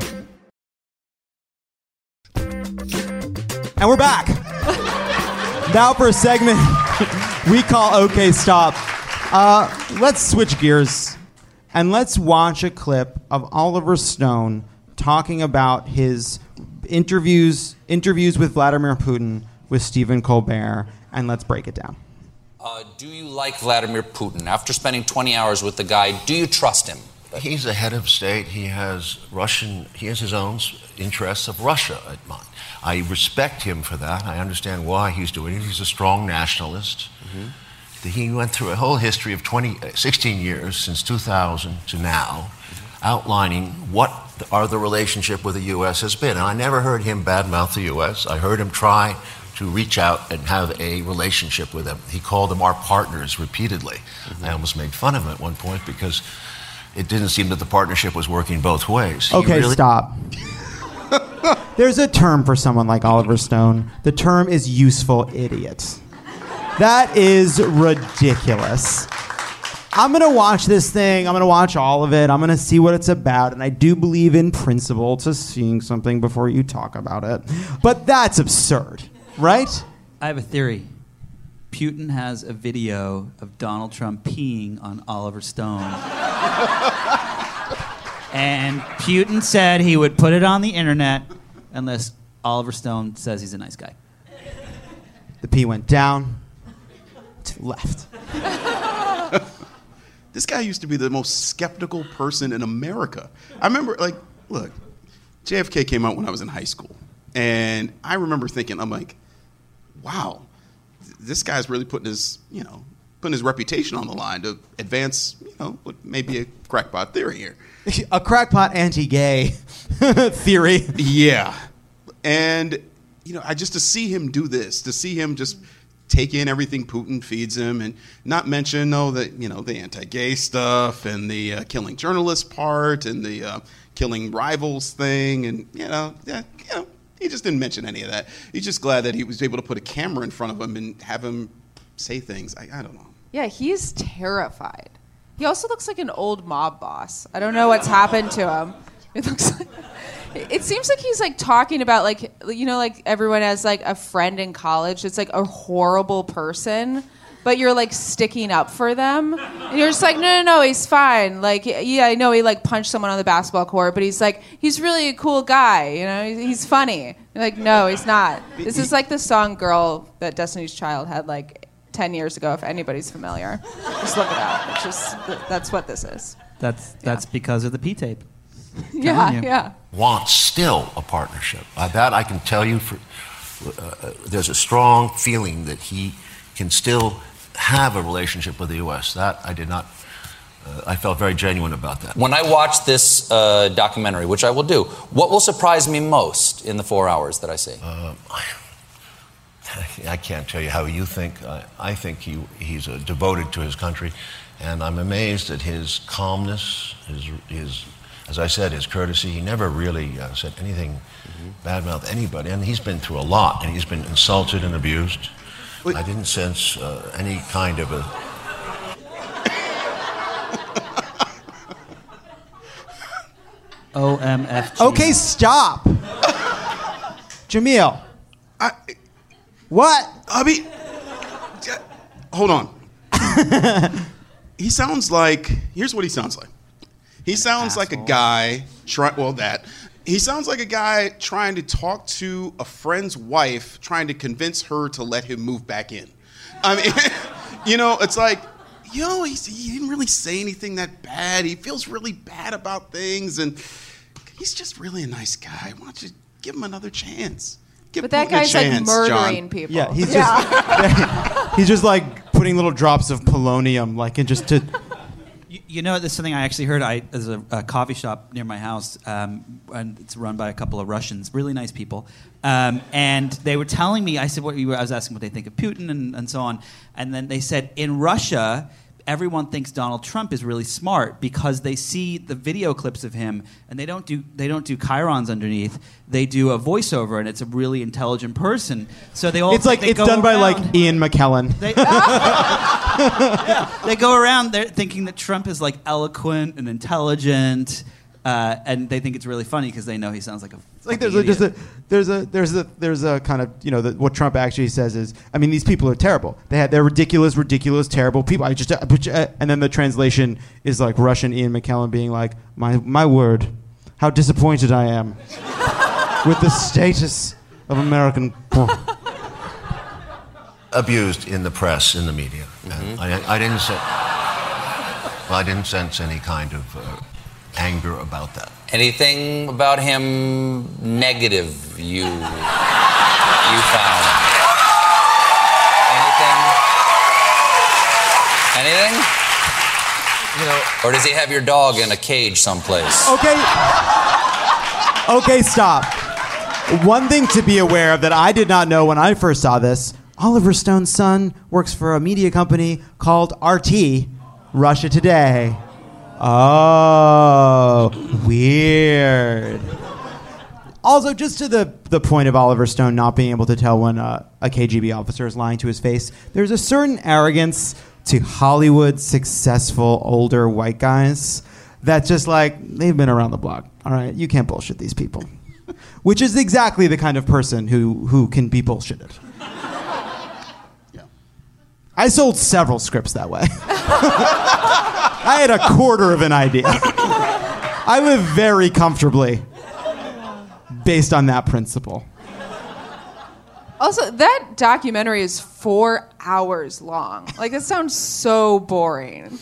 And we're back. Now for a segment we call Okay, Stop. Uh, let's switch gears and let's watch a clip of Oliver Stone talking about his interviews interviews with Vladimir Putin with Stephen Colbert, and let's break it down. Uh, do you like Vladimir Putin? After spending twenty hours with the guy, do you trust him? He's a head of state. He has Russian. He has his own interests of Russia at mind. I respect him for that. I understand why he's doing it. He's a strong nationalist. Mm-hmm. He went through a whole history of twenty, sixteen years, since two thousand to now, mm-hmm. outlining what are the relationship with the U S has been. And I never heard him badmouth the U S. I heard him try to reach out and have a relationship with them. He called them our partners repeatedly. Mm-hmm. I almost made fun of him at one point because it didn't seem that the partnership was working both ways. He okay, really- stop. There's a term for someone like Oliver Stone. The term is useful idiot. That is ridiculous. I'm going to watch this thing. I'm going to watch all of it. I'm going to see what it's about. And I do believe in principle to seeing something before you talk about it. But that's absurd, right? I have a theory. Putin has a video of Donald Trump peeing on Oliver Stone. And Putin said he would put it on the internet unless Oliver Stone says he's a nice guy. The P went down to the left. This guy used to be the most skeptical person in America. I remember, like, look, J F K came out when I was in high school. And I remember thinking, I'm like, wow, this guy's really putting his, you know, putting his reputation on the line to advance, you know, what may be a crackpot theory here. A crackpot anti-gay theory. Yeah. And, you know, I just to see him do this, to see him just take in everything Putin feeds him and not mention, oh, the, you know, the anti-gay stuff and the uh, killing journalists part and the uh, killing rivals thing. And, you know, yeah, you know, he just didn't mention any of that. He's just glad that he was able to put a camera in front of him and have him say things. I, I don't know. Yeah, he's terrified. He also looks like an old mob boss. I don't know what's happened to him. It looks like... It seems like he's like talking about like, you know, like everyone has like a friend in college that's like a horrible person, but you're like sticking up for them. And you're just like, no, no, no, he's fine. Like, yeah, I know he like punched someone on the basketball court, but he's like, he's really a cool guy. You know, he's funny. You're like, no, he's not. This is like the song Girl that Destiny's Child had like ten years ago, if anybody's familiar. Just look it up. It's just, that's what this is. That's, that's yeah. because of the P-tape. Yeah, yeah. Wants still a partnership. Uh, that I can tell you. For uh, there's a strong feeling that he can still have a relationship with the U S. That I did not. Uh, I felt very genuine about that. When I watch this uh, documentary, which I will do, what will surprise me most in the four hours that I see? Uh, I, I can't tell you how you think. I, I think he he's uh, devoted to his country, and I'm amazed at his calmness, his his. As I said, his courtesy. He never really uh, said anything mm-hmm. badmouth anybody. And he's been through a lot, and he's been insulted and abused. Wait. I didn't sense uh, any kind of a... O M F G. Okay, stop. Jamil. I, what? I mean, hold on. He sounds like... Here's what he sounds like. He sounds Asshole. like a guy, try, well, that. He sounds like a guy trying to talk to a friend's wife, trying to convince her to let him move back in. I mean, you know, it's like, you know, he's, he didn't really say anything that bad. He feels really bad about things, and he's just really a nice guy. Why don't you give him another chance? Give but that Putin guy's chance, like murdering John. people. Yeah, he's yeah. just he's just like putting little drops of polonium, like, and just to... You know, there's something I actually heard. I there's a, a coffee shop near my house, um, and it's run by a couple of Russians, really nice people. Um, and they were telling me, I said, what you were, I was asking what they think of Putin and, and so on. And then they said, in Russia, everyone thinks Donald Trump is really smart because they see the video clips of him, and they don't do they don't do chyrons underneath. They do a voiceover, and it's a really intelligent person. So they all it's like they it's go done by around, like Ian McKellen. They, yeah, they go around there thinking that Trump is like eloquent and intelligent, uh, and they think it's really funny because they know he sounds like a. It's like there's a, just a there's a there's a there's a kind of, you know, the, what Trump actually says is, I mean, these people are terrible. They had they're ridiculous, ridiculous, terrible people. I just uh, and then the translation is like Russian Ian McKellen being like, my my word, how disappointed I am with the status of American. Abused in the press, in the media. Mm-hmm. I, I didn't sense. Well, I didn't sense any kind of uh, anger about that. Anything about him negative you you found? Anything? Anything? You know, or does he have your dog in a cage someplace? Okay. Okay, stop. One thing to be aware of that I did not know when I first saw this: Oliver Stone's son works for a media company called R T, Russia Today. Oh, weird. Also, just to the, the point of Oliver Stone not being able to tell when uh, a K G B officer is lying to his face, there's a certain arrogance to Hollywood successful older white guys that's just like, they've been around the block. All right, you can't bullshit these people. Which is exactly the kind of person who, who can be bullshitted. Yeah. I sold several scripts that way. I had a quarter of an idea. I live very comfortably based on that principle. Also, that documentary is four hours long. Like, it sounds so boring.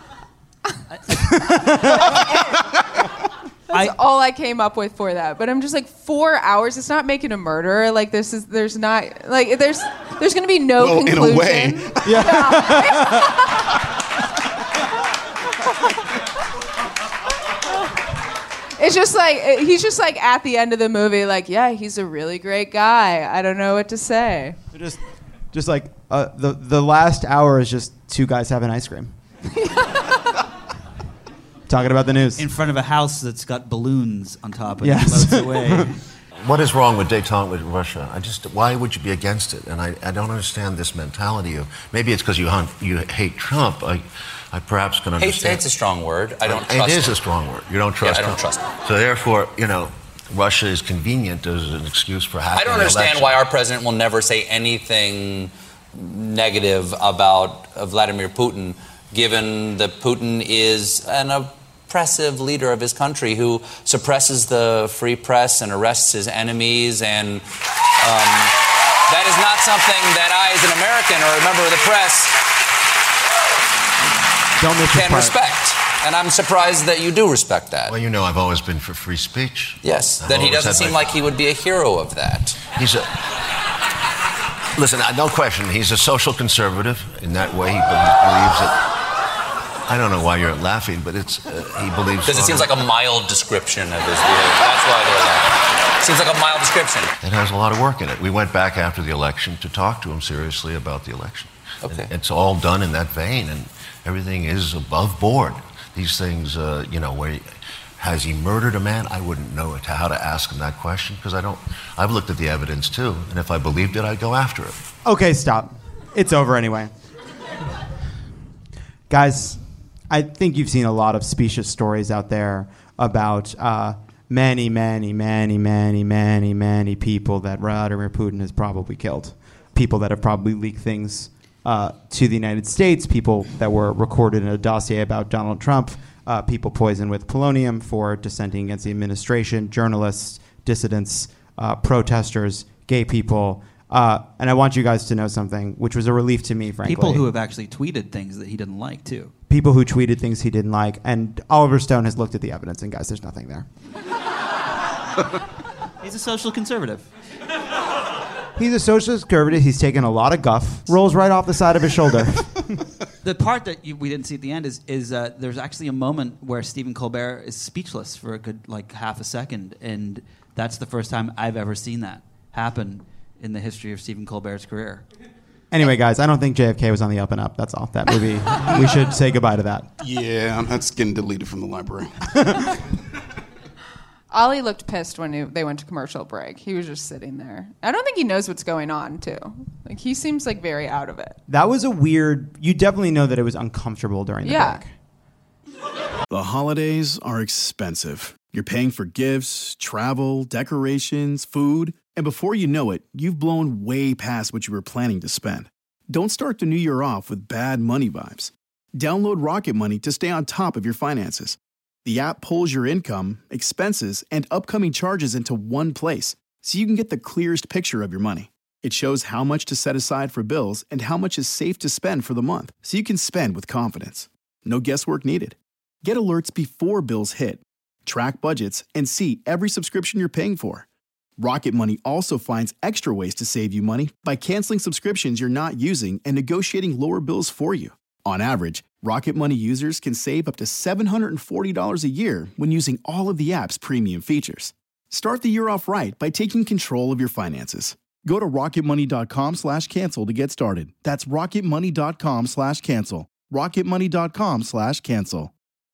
That's I, all I came up with for that. But I'm just like, four hours? It's not making a murderer. Like, this is, there's not, like, there's there's going to be no well, conclusion. In a way. Yeah. It's just like, he's just like at the end of the movie, like, yeah, he's a really great guy. I don't know what to say. Just, just like, uh, the, the last hour is just two guys having ice cream. Talking about the news. In front of a house that's got balloons on top and yes. it floats away. What is wrong with détente with Russia? I just, why would you be against it? And I, I don't understand this mentality of, maybe it's because you hunt, you hate Trump. I, I perhaps can understand. Hate, hate's a strong word. I don't trust It is him. a strong word. You don't trust yeah, I don't him. trust him. So therefore, you know, Russia is convenient as an excuse for hacking I don't the understand election. why our president will never say anything negative about uh, Vladimir Putin, given that Putin is an oppressive leader of his country who suppresses the free press and arrests his enemies. And um, that is not something that I, as an American or a member of the press, Don't miss can respect. And I'm surprised that you do respect that. Well, you know, I've always been for free speech. Yes, I've then he always doesn't had seem my- like he would be a hero of that. He's a... Listen, no question, he's a social conservative. In that way, he believes that... I don't know why you're laughing, but it's uh, he believes... Because it seems like a mild description of his behavior. That's why they're laughing. It seems like a mild description. It has a lot of work in it. We went back after the election to talk to him seriously about the election. Okay. And it's all done in that vein, and everything is above board. These things, uh, you know, where he, has he murdered a man? I wouldn't know it, how to ask him that question, because I don't... I've looked at the evidence, too, and if I believed it, I'd go after it. Okay, stop. It's over anyway. Guys, I think you've seen a lot of specious stories out there about uh, many, many, many, many, many, many people that Vladimir Putin has probably killed. People that have probably leaked things uh, to the United States, people that were recorded in a dossier about Donald Trump, uh, people poisoned with polonium for dissenting against the administration, journalists, dissidents, uh, protesters, gay people. Uh, and I want you guys to know something, which was a relief to me, frankly. People who have actually tweeted things that he didn't like, too. People who tweeted things he didn't like. And Oliver Stone has looked at the evidence, and guys, there's nothing there. He's a social conservative. He's a social conservative. He's taken a lot of guff. Rolls right off the side of his shoulder. The part that you, we didn't see at the end is, is uh, there's actually a moment where Stephen Colbert is speechless for a good, like, half a second. And that's the first time I've ever seen that happen in the history of Stephen Colbert's career. Anyway, guys, I don't think J F K was on the up and up. That's all. That movie, we should say goodbye to that. Yeah, that's getting deleted from the library. Ollie looked pissed when he, they went to commercial break. He was just sitting there. I don't think he knows what's going on, too. Like, he seems like very out of it. That was a weird... You definitely know that it was uncomfortable during the Yeah. break. The holidays are expensive. You're paying for gifts, travel, decorations, food, and before you know it, you've blown way past what you were planning to spend. Don't start the new year off with bad money vibes. Download Rocket Money to stay on top of your finances. The app pulls your income, expenses, and upcoming charges into one place, so you can get the clearest picture of your money. It shows how much to set aside for bills and how much is safe to spend for the month, so you can spend with confidence. No guesswork needed. Get alerts before bills hit. Track budgets and see every subscription you're paying for. Rocket Money also finds extra ways to save you money by canceling subscriptions you're not using and negotiating lower bills for you. On average, Rocket Money users can save up to seven hundred forty dollars a year when using all of the app's premium features. Start the year off right by taking control of your finances. Go to rocketmoney.com slash cancel to get started. That's rocketmoney.com slash cancel. rocketmoney.com slash cancel.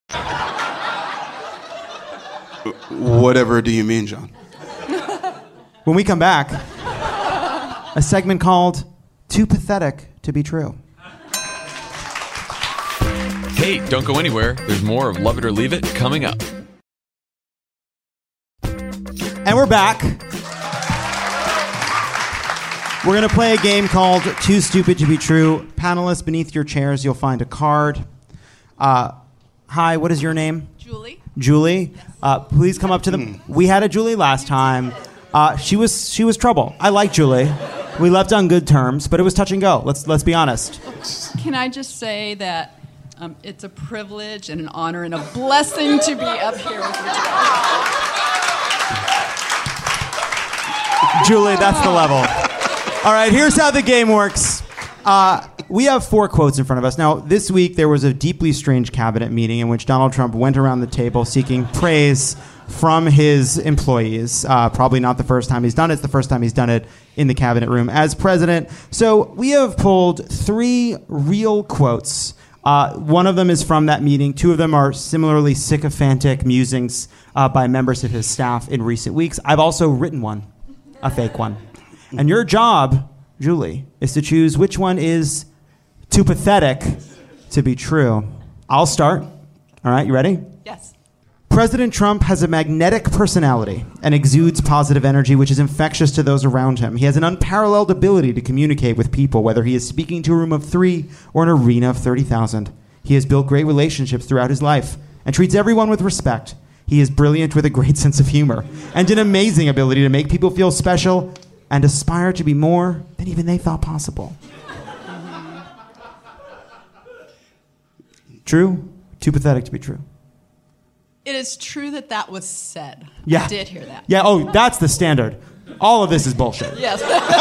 Whatever do you mean, John? When we come back, a segment called Too Pathetic to Be True. Hey, don't go anywhere. There's more of Love It or Leave It coming up. And we're back. We're going to play a game called Too Stupid to Be True. Panelists, beneath your chairs, you'll find a card. Uh, hi, what is your name? Julie. Julie, uh, please come up to the. We had a Julie last time. Uh, she was she was trouble. I like Julie. We left on good terms, but it was touch and go. Let's let's be honest. Can I just say that um, it's a privilege and an honor and a blessing to be up here with you today. Julie, that's the level. All right, here's how the game works. Uh, we have four quotes in front of us. Now, this week there was a deeply strange cabinet meeting in which Donald Trump went around the table seeking praise from his employees. Uh, probably not the first time he's done it. It's the first time he's done it in the cabinet room as president. So we have pulled three real quotes. Uh, one of them is from that meeting. Two of them are similarly sycophantic musings uh, by members of his staff in recent weeks. I've also written one, a fake one. And your job, Julie, is to choose which one is too pathetic to be true. I'll start. All right, you ready? Yes. President Trump has a magnetic personality and exudes positive energy, which is infectious to those around him. He has an unparalleled ability to communicate with people, whether he is speaking to a room of three or an arena of thirty thousand. He has built great relationships throughout his life and treats everyone with respect. He is brilliant with a great sense of humor and an amazing ability to make people feel special and aspire to be more than even they thought possible. True? Too pathetic to be true. It is true that that was said. Yeah. I did hear that. Yeah, oh, that's the standard. All of this is bullshit. Yes.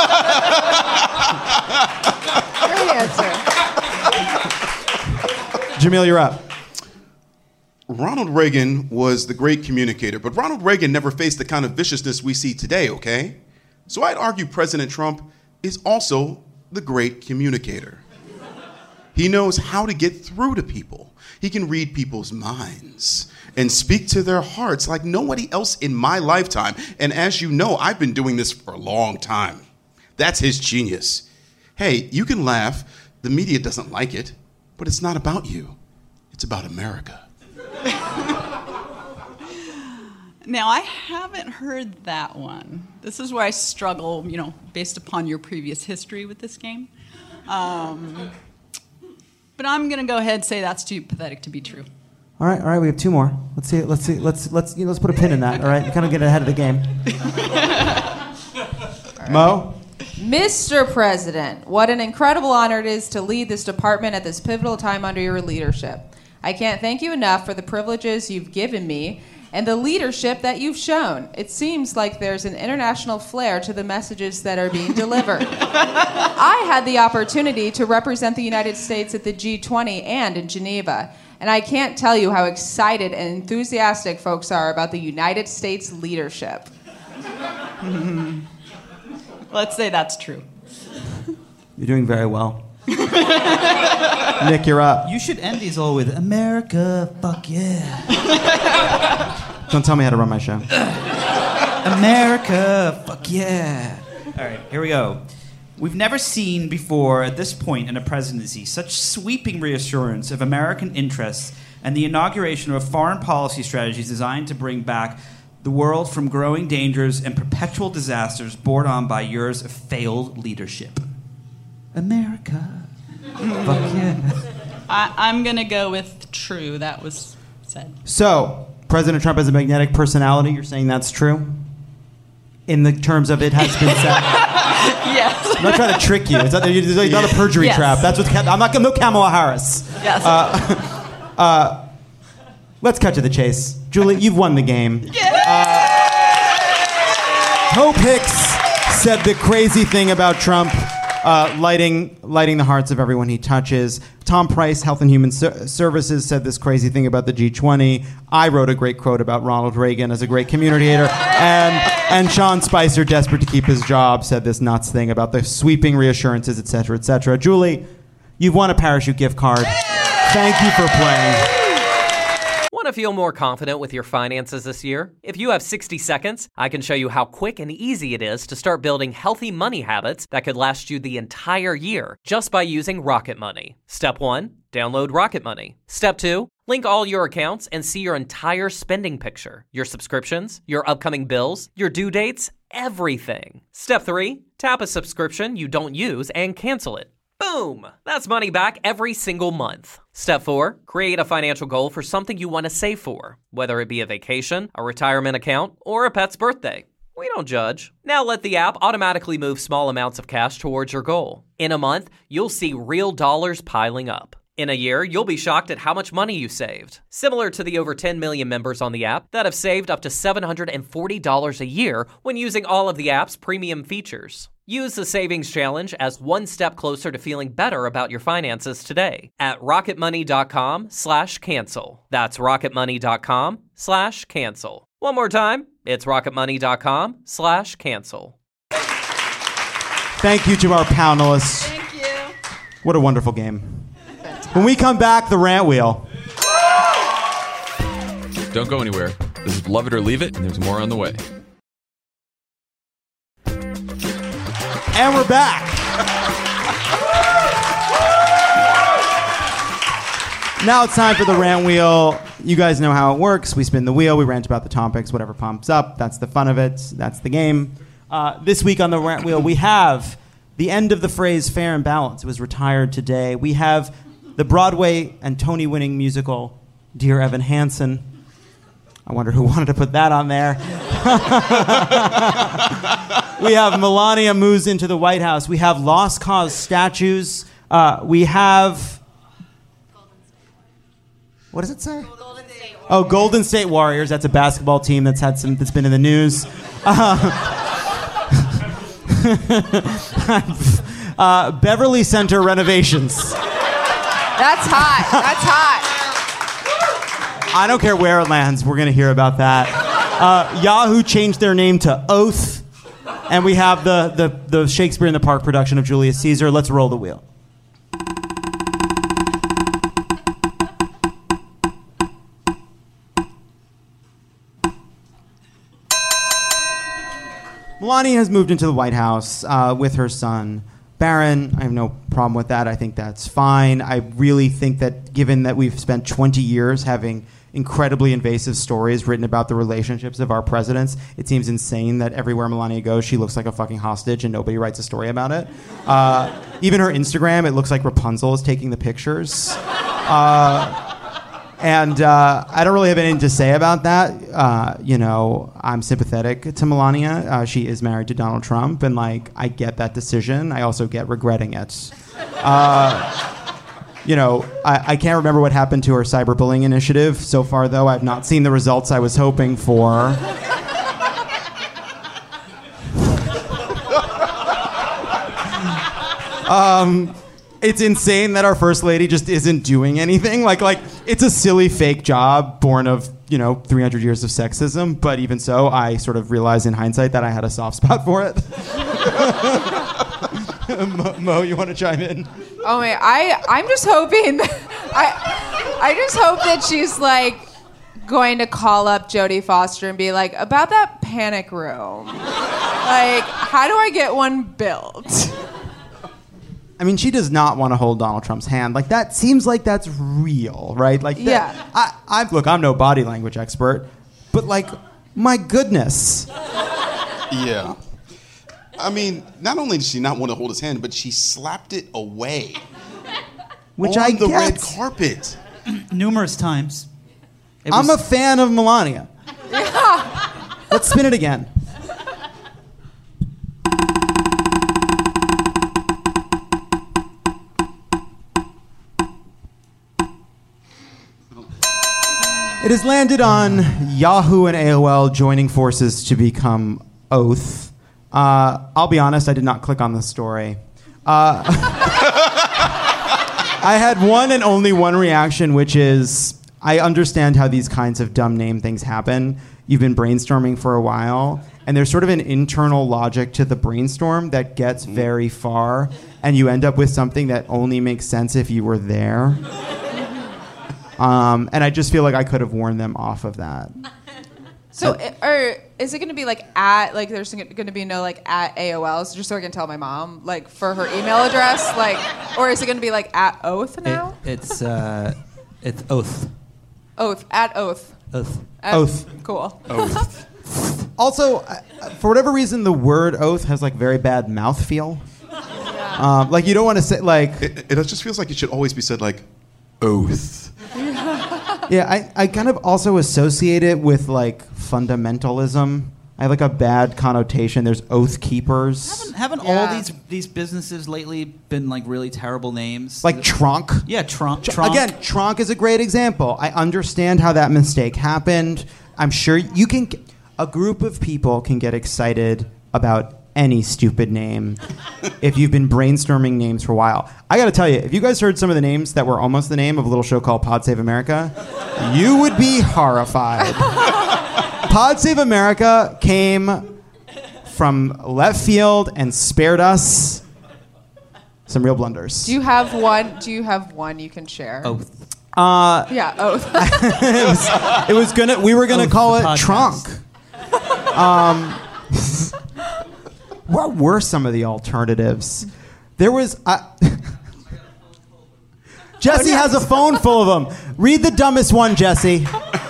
Great answer. Jamil, you're up. Ronald Reagan was the great communicator, but Ronald Reagan never faced the kind of viciousness we see today, okay? So I'd argue President Trump is also the great communicator. He knows how to get through to people. He can read people's minds and speak to their hearts like nobody else in my lifetime. And as you know, I've been doing this for a long time. That's his genius. Hey, you can laugh. The media doesn't like it, but it's not about you. It's about America. Now, I haven't heard that one. This is where I struggle, you know, based upon your previous history with this game. Um, but I'm going to go ahead and say that's too pathetic to be true. All right, all right, we have two more. Let's see, let's see, let's let's you know, let's put a pin in that. All right, you kind of get ahead of the game. Right. Mo? Mister President, what an incredible honor it is to lead this department at this pivotal time under your leadership. I can't thank you enough for the privileges you've given me and the leadership that you've shown. It seems like there's an international flair to the messages that are being delivered. I had the opportunity to represent the United States at the G twenty and in Geneva, and I can't tell you how excited and enthusiastic folks are about the United States leadership. Let's say that's true. You're doing very well. Nick, you're up. You should end these all with America, fuck yeah. Don't tell me how to run my show. America, fuck yeah. All right, here we go. We've never seen before at this point in a presidency such sweeping reassurance of American interests and the inauguration of foreign policy strategies designed to bring back the world from growing dangers and perpetual disasters brought on by years of failed leadership. America. Fuck yeah. I, I'm going to go with true. That was said. So, President Trump has a magnetic personality. You're saying that's true? In the terms of it has been said? Yes. I'm not trying to trick you. It's not, it's not a perjury Yes. trap. That's what I'm not. No Kamala Harris. Yes. Uh, uh, let's cut to the chase. Julie, you've won the game. Uh, Hope Hicks said the crazy thing about Trump. Uh, lighting, lighting the hearts of everyone he touches. Tom Price, Health and Human Ser- Services, said this crazy thing about the G twenty. I wrote a great quote about Ronald Reagan as a great communicator. And and Sean Spicer, desperate to keep his job, said this nuts thing about the sweeping reassurances, et cetera, et cetera. Julie, you've won a parachute gift card. Thank you for playing. Want to feel more confident with your finances this year? If you have sixty seconds, I can show you how quick and easy it is to start building healthy money habits that could last you the entire year just by using Rocket Money. Step one, download Rocket Money. Step two, link all your accounts and see your entire spending picture, your subscriptions, your upcoming bills, your due dates, everything. Step three, tap a subscription you don't use and cancel it. Boom! That's money back every single month. Step four, create a financial goal for something you want to save for, whether it be a vacation, a retirement account, or a pet's birthday. We don't judge. Now let the app automatically move small amounts of cash towards your goal. In a month, you'll see real dollars piling up. In a year, you'll be shocked at how much money you saved. Similar to the over ten million members on the app that have saved up to seven hundred forty dollars a year when using all of the app's premium features. Use the Savings Challenge as one step closer to feeling better about your finances today at rocketmoney.com slash cancel. That's rocketmoney.com slash cancel. One more time, it's rocketmoney.com slash cancel. Thank you to our panelists. Thank you. What a wonderful game. When we come back, the rant wheel. Don't go anywhere. This is Love It or Leave It, and there's more on the way. And we're back. Now it's time for the rant wheel. You guys know how it works. We spin the wheel. We rant about the topics, whatever pumps up. That's the fun of it. That's the game. Uh, this week on the rant wheel, we have the end of the phrase fair and balanced. It was retired today. We have the Broadway and Tony-winning musical Dear Evan Hansen. I wonder who wanted to put that on there. We have Melania moves into the White House. We have Lost Cause statues. Uh, we have... What does it say? Golden State Warriors. Oh, Golden State Warriors. That's a basketball team that's had some that's been in the news. Uh, uh, Beverly Center renovations. That's hot. That's hot. I don't care where it lands. We're going to hear about that. Uh, Yahoo changed their name to Oath. And we have the, the, the Shakespeare in the Park production of Julius Caesar. Let's roll the wheel. Melania has moved into the White House uh, with her son, Barron. I have no problem with that. I think that's fine. I really think that given that we've spent twenty years having incredibly invasive stories written about the relationships of our presidents, it seems insane that everywhere Melania goes, she looks like a fucking hostage and nobody writes a story about it. Uh, even her Instagram, it looks like Rapunzel is taking the pictures. Uh, and uh, I don't really have anything to say about that. Uh, you know, I'm sympathetic to Melania. Uh, she is married to Donald Trump, and like, I get that decision. I also get regretting it. Uh, You know, I, I can't remember what happened to her cyberbullying initiative. So far, though, I've not seen the results I was hoping for. um, it's insane that our first lady just isn't doing anything. Like, like it's a silly fake job born of, you know, three hundred years of sexism. But even so, I sort of realized in hindsight that I had a soft spot for it. Mo, Mo, you want to chime in? Oh my! I I'm just hoping. That, I I just hope that she's like going to call up Jodie Foster and be like, about that panic room. Like, how do I get one built? I mean, she does not want to hold Donald Trump's hand. Like, that seems like that's real, right? Like, that, yeah. I, I look, I'm no body language expert, but like, my goodness. Yeah. I mean, not only did she not want to hold his hand, but she slapped it away. Which on I the get. red carpet. Numerous times. It I'm was- a fan of Melania. Yeah. Let's spin it again. It has landed on Yahoo and A O L joining forces to become Oath. Uh, I'll be honest, I did not click on this story. Uh, I had one and only one reaction, which is, I understand how these kinds of dumb name things happen. You've been brainstorming for a while, and there's sort of an internal logic to the brainstorm that gets very far, and you end up with something that only makes sense if you were there. Um, and I just feel like I could have warned them off of that. So, it, or is it going to be like at, like there's going to be no like at A O L, so just so I can tell my mom, like for her email address, like, or is it going to be like at Oath now? It, it's uh, it's Oath. Oath, at Oath. Oath. At, Oath. Cool. Oath. Also, uh, for whatever reason, the word oath has like very bad mouthfeel. Yeah. Um, like you don't want to say like. It, it just feels like it should always be said like, oath. Yeah, I, I kind of also associate it with like fundamentalism. I have like a bad connotation. There's oath keepers. Haven't, haven't Yeah. all these these businesses lately been like really terrible names? Like Trunk. Yeah, Trunk. Tr- Trunk. Again, Trunk is a great example. I understand how that mistake happened. I'm sure you can. A group of people can get excited about any stupid name if you've been brainstorming names for a while. I got to tell you, if you guys heard some of the names that were almost the name of a little show called Pod Save America, you would be horrified. Pod Save America came from left field and spared us some real blunders. Do you have one? Do you have one you can share? Oath. Uh, Yeah. Oath. it was, it was gonna. We were gonna Oath, call the it podcast. Trunk. Um, what were some of the alternatives? There was. Uh, Jesse has a phone full of them. Read the dumbest one, Jesse.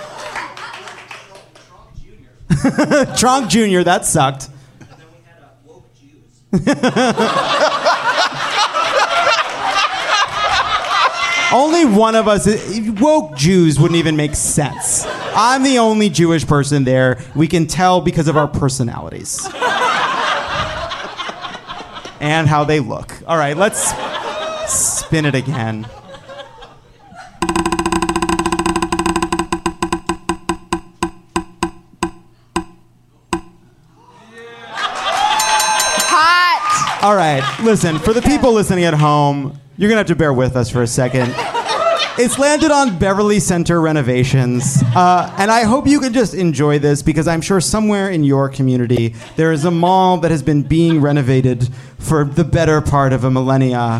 Trunk Junior That sucked. Only one of us, woke Jews wouldn't even make sense. I'm the only Jewish person there. We can tell because of our personalities. And how they look. All right, let's spin it again. Hot. All right, listen, for the people listening at home, you're going to have to bear with us for a second. It's landed on Beverly Center renovations, uh, and I hope you can just enjoy this because I'm sure somewhere in your community there is a mall that has been being renovated for the better part of a millennia.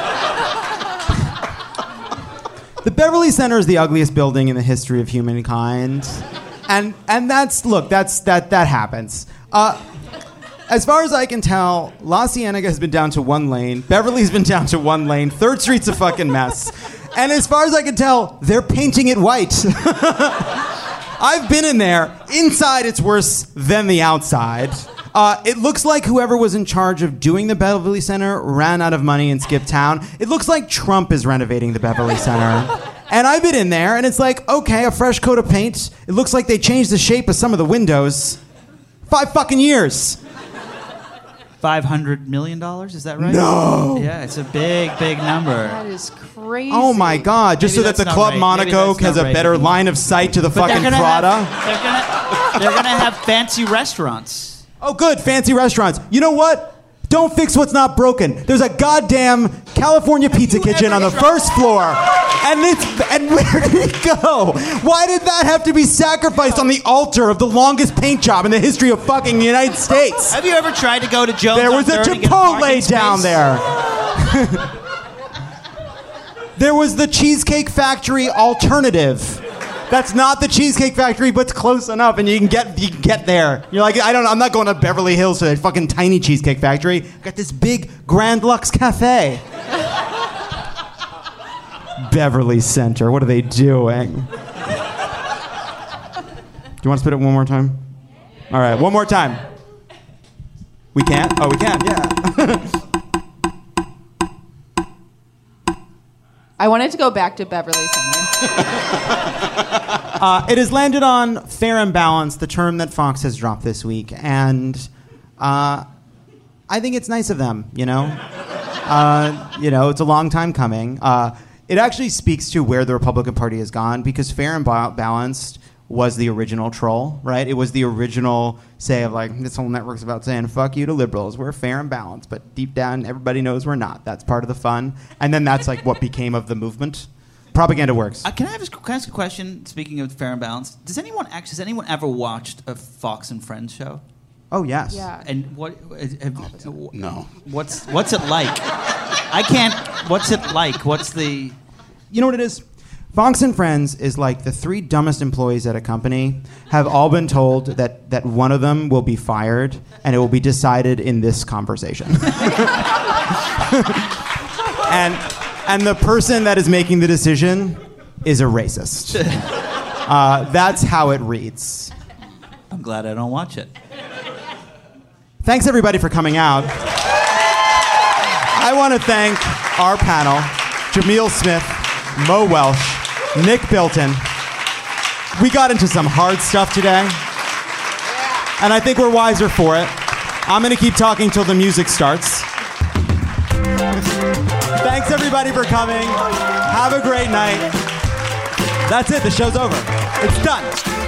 The Beverly Center is the ugliest building in the history of humankind, and and that's look that's that that happens. Uh, As far as I can tell, La Cienega has been down to one lane. Beverly's been down to one lane. Third Street's a fucking mess. And as far as I can tell, they're painting it white. I've been in there. Inside, it's worse than the outside. Uh, it looks like whoever was in charge of doing the Beverly Center ran out of money and skipped town. It looks like Trump is renovating the Beverly Center. And I've been in there, and it's like, okay, a fresh coat of paint. It looks like they changed the shape of some of the windows. Five fucking years. Five hundred million dollars, is that right? No. Yeah, it's a big, big number. That is crazy. Oh my God! Just Maybe so that the that's not Club right. Monaco Maybe that's has not a right. better line of sight to the But they're fucking gonna Prada. have- they're gonna, they're gonna have fancy restaurants. Oh, good, fancy restaurants. You know what? Don't fix what's not broken. There's a goddamn California pizza kitchen on the first floor, and it's and where did it go? Why did that have to be sacrificed on the altar of the longest paint job in the history of fucking United States? Have you ever tried to go to Jones There on was a third and get parking Chipotle down space? there. There was the Cheesecake Factory alternative. That's not the Cheesecake Factory, but it's close enough, and you can get you can get there. You're like, I don't, I'm not going to Beverly Hills to that fucking tiny Cheesecake Factory. Got this big Grand Lux Cafe. Beverly Center. What are they doing? Do you want to spit it one more time? All right, one more time. We can't? Oh, we can. Yeah. I wanted to go back to Beverly Center. Uh, it has landed on fair and balanced, the term that Fox has dropped this week, and uh, I think it's nice of them. You know, uh, you know, it's a long time coming. Uh, it actually speaks to where the Republican Party has gone because fair and ba- balanced was the original troll, right? It was the original say of like, this whole network's about saying fuck you to liberals. We're fair and balanced, but deep down, everybody knows we're not. That's part of the fun, and then that's like what became of the movement. Propaganda works. Uh, can I, have a, can I ask a question? Speaking of fair and balanced, does anyone actually, has anyone ever watched a Fox and Friends show? Oh yes. Yeah. And what? Have, No. What's what's it like? I can't. What's it like? What's the? You know what it is? Fox and Friends is like the three dumbest employees at a company have all been told that, that one of them will be fired, and it will be decided in this conversation. and and the person that is making the decision is a racist. Uh, that's how it reads. I'm glad I don't watch it. Thanks everybody for coming out. I I want to thank our panel, Jamil Smith, Mo Welsh, Nick Bilton. We got into some hard stuff today, and I think we're wiser for it. I'm going to keep talking till the music starts. Thanks, everybody, for coming. Have a great night. That's it. The show's over. It's done.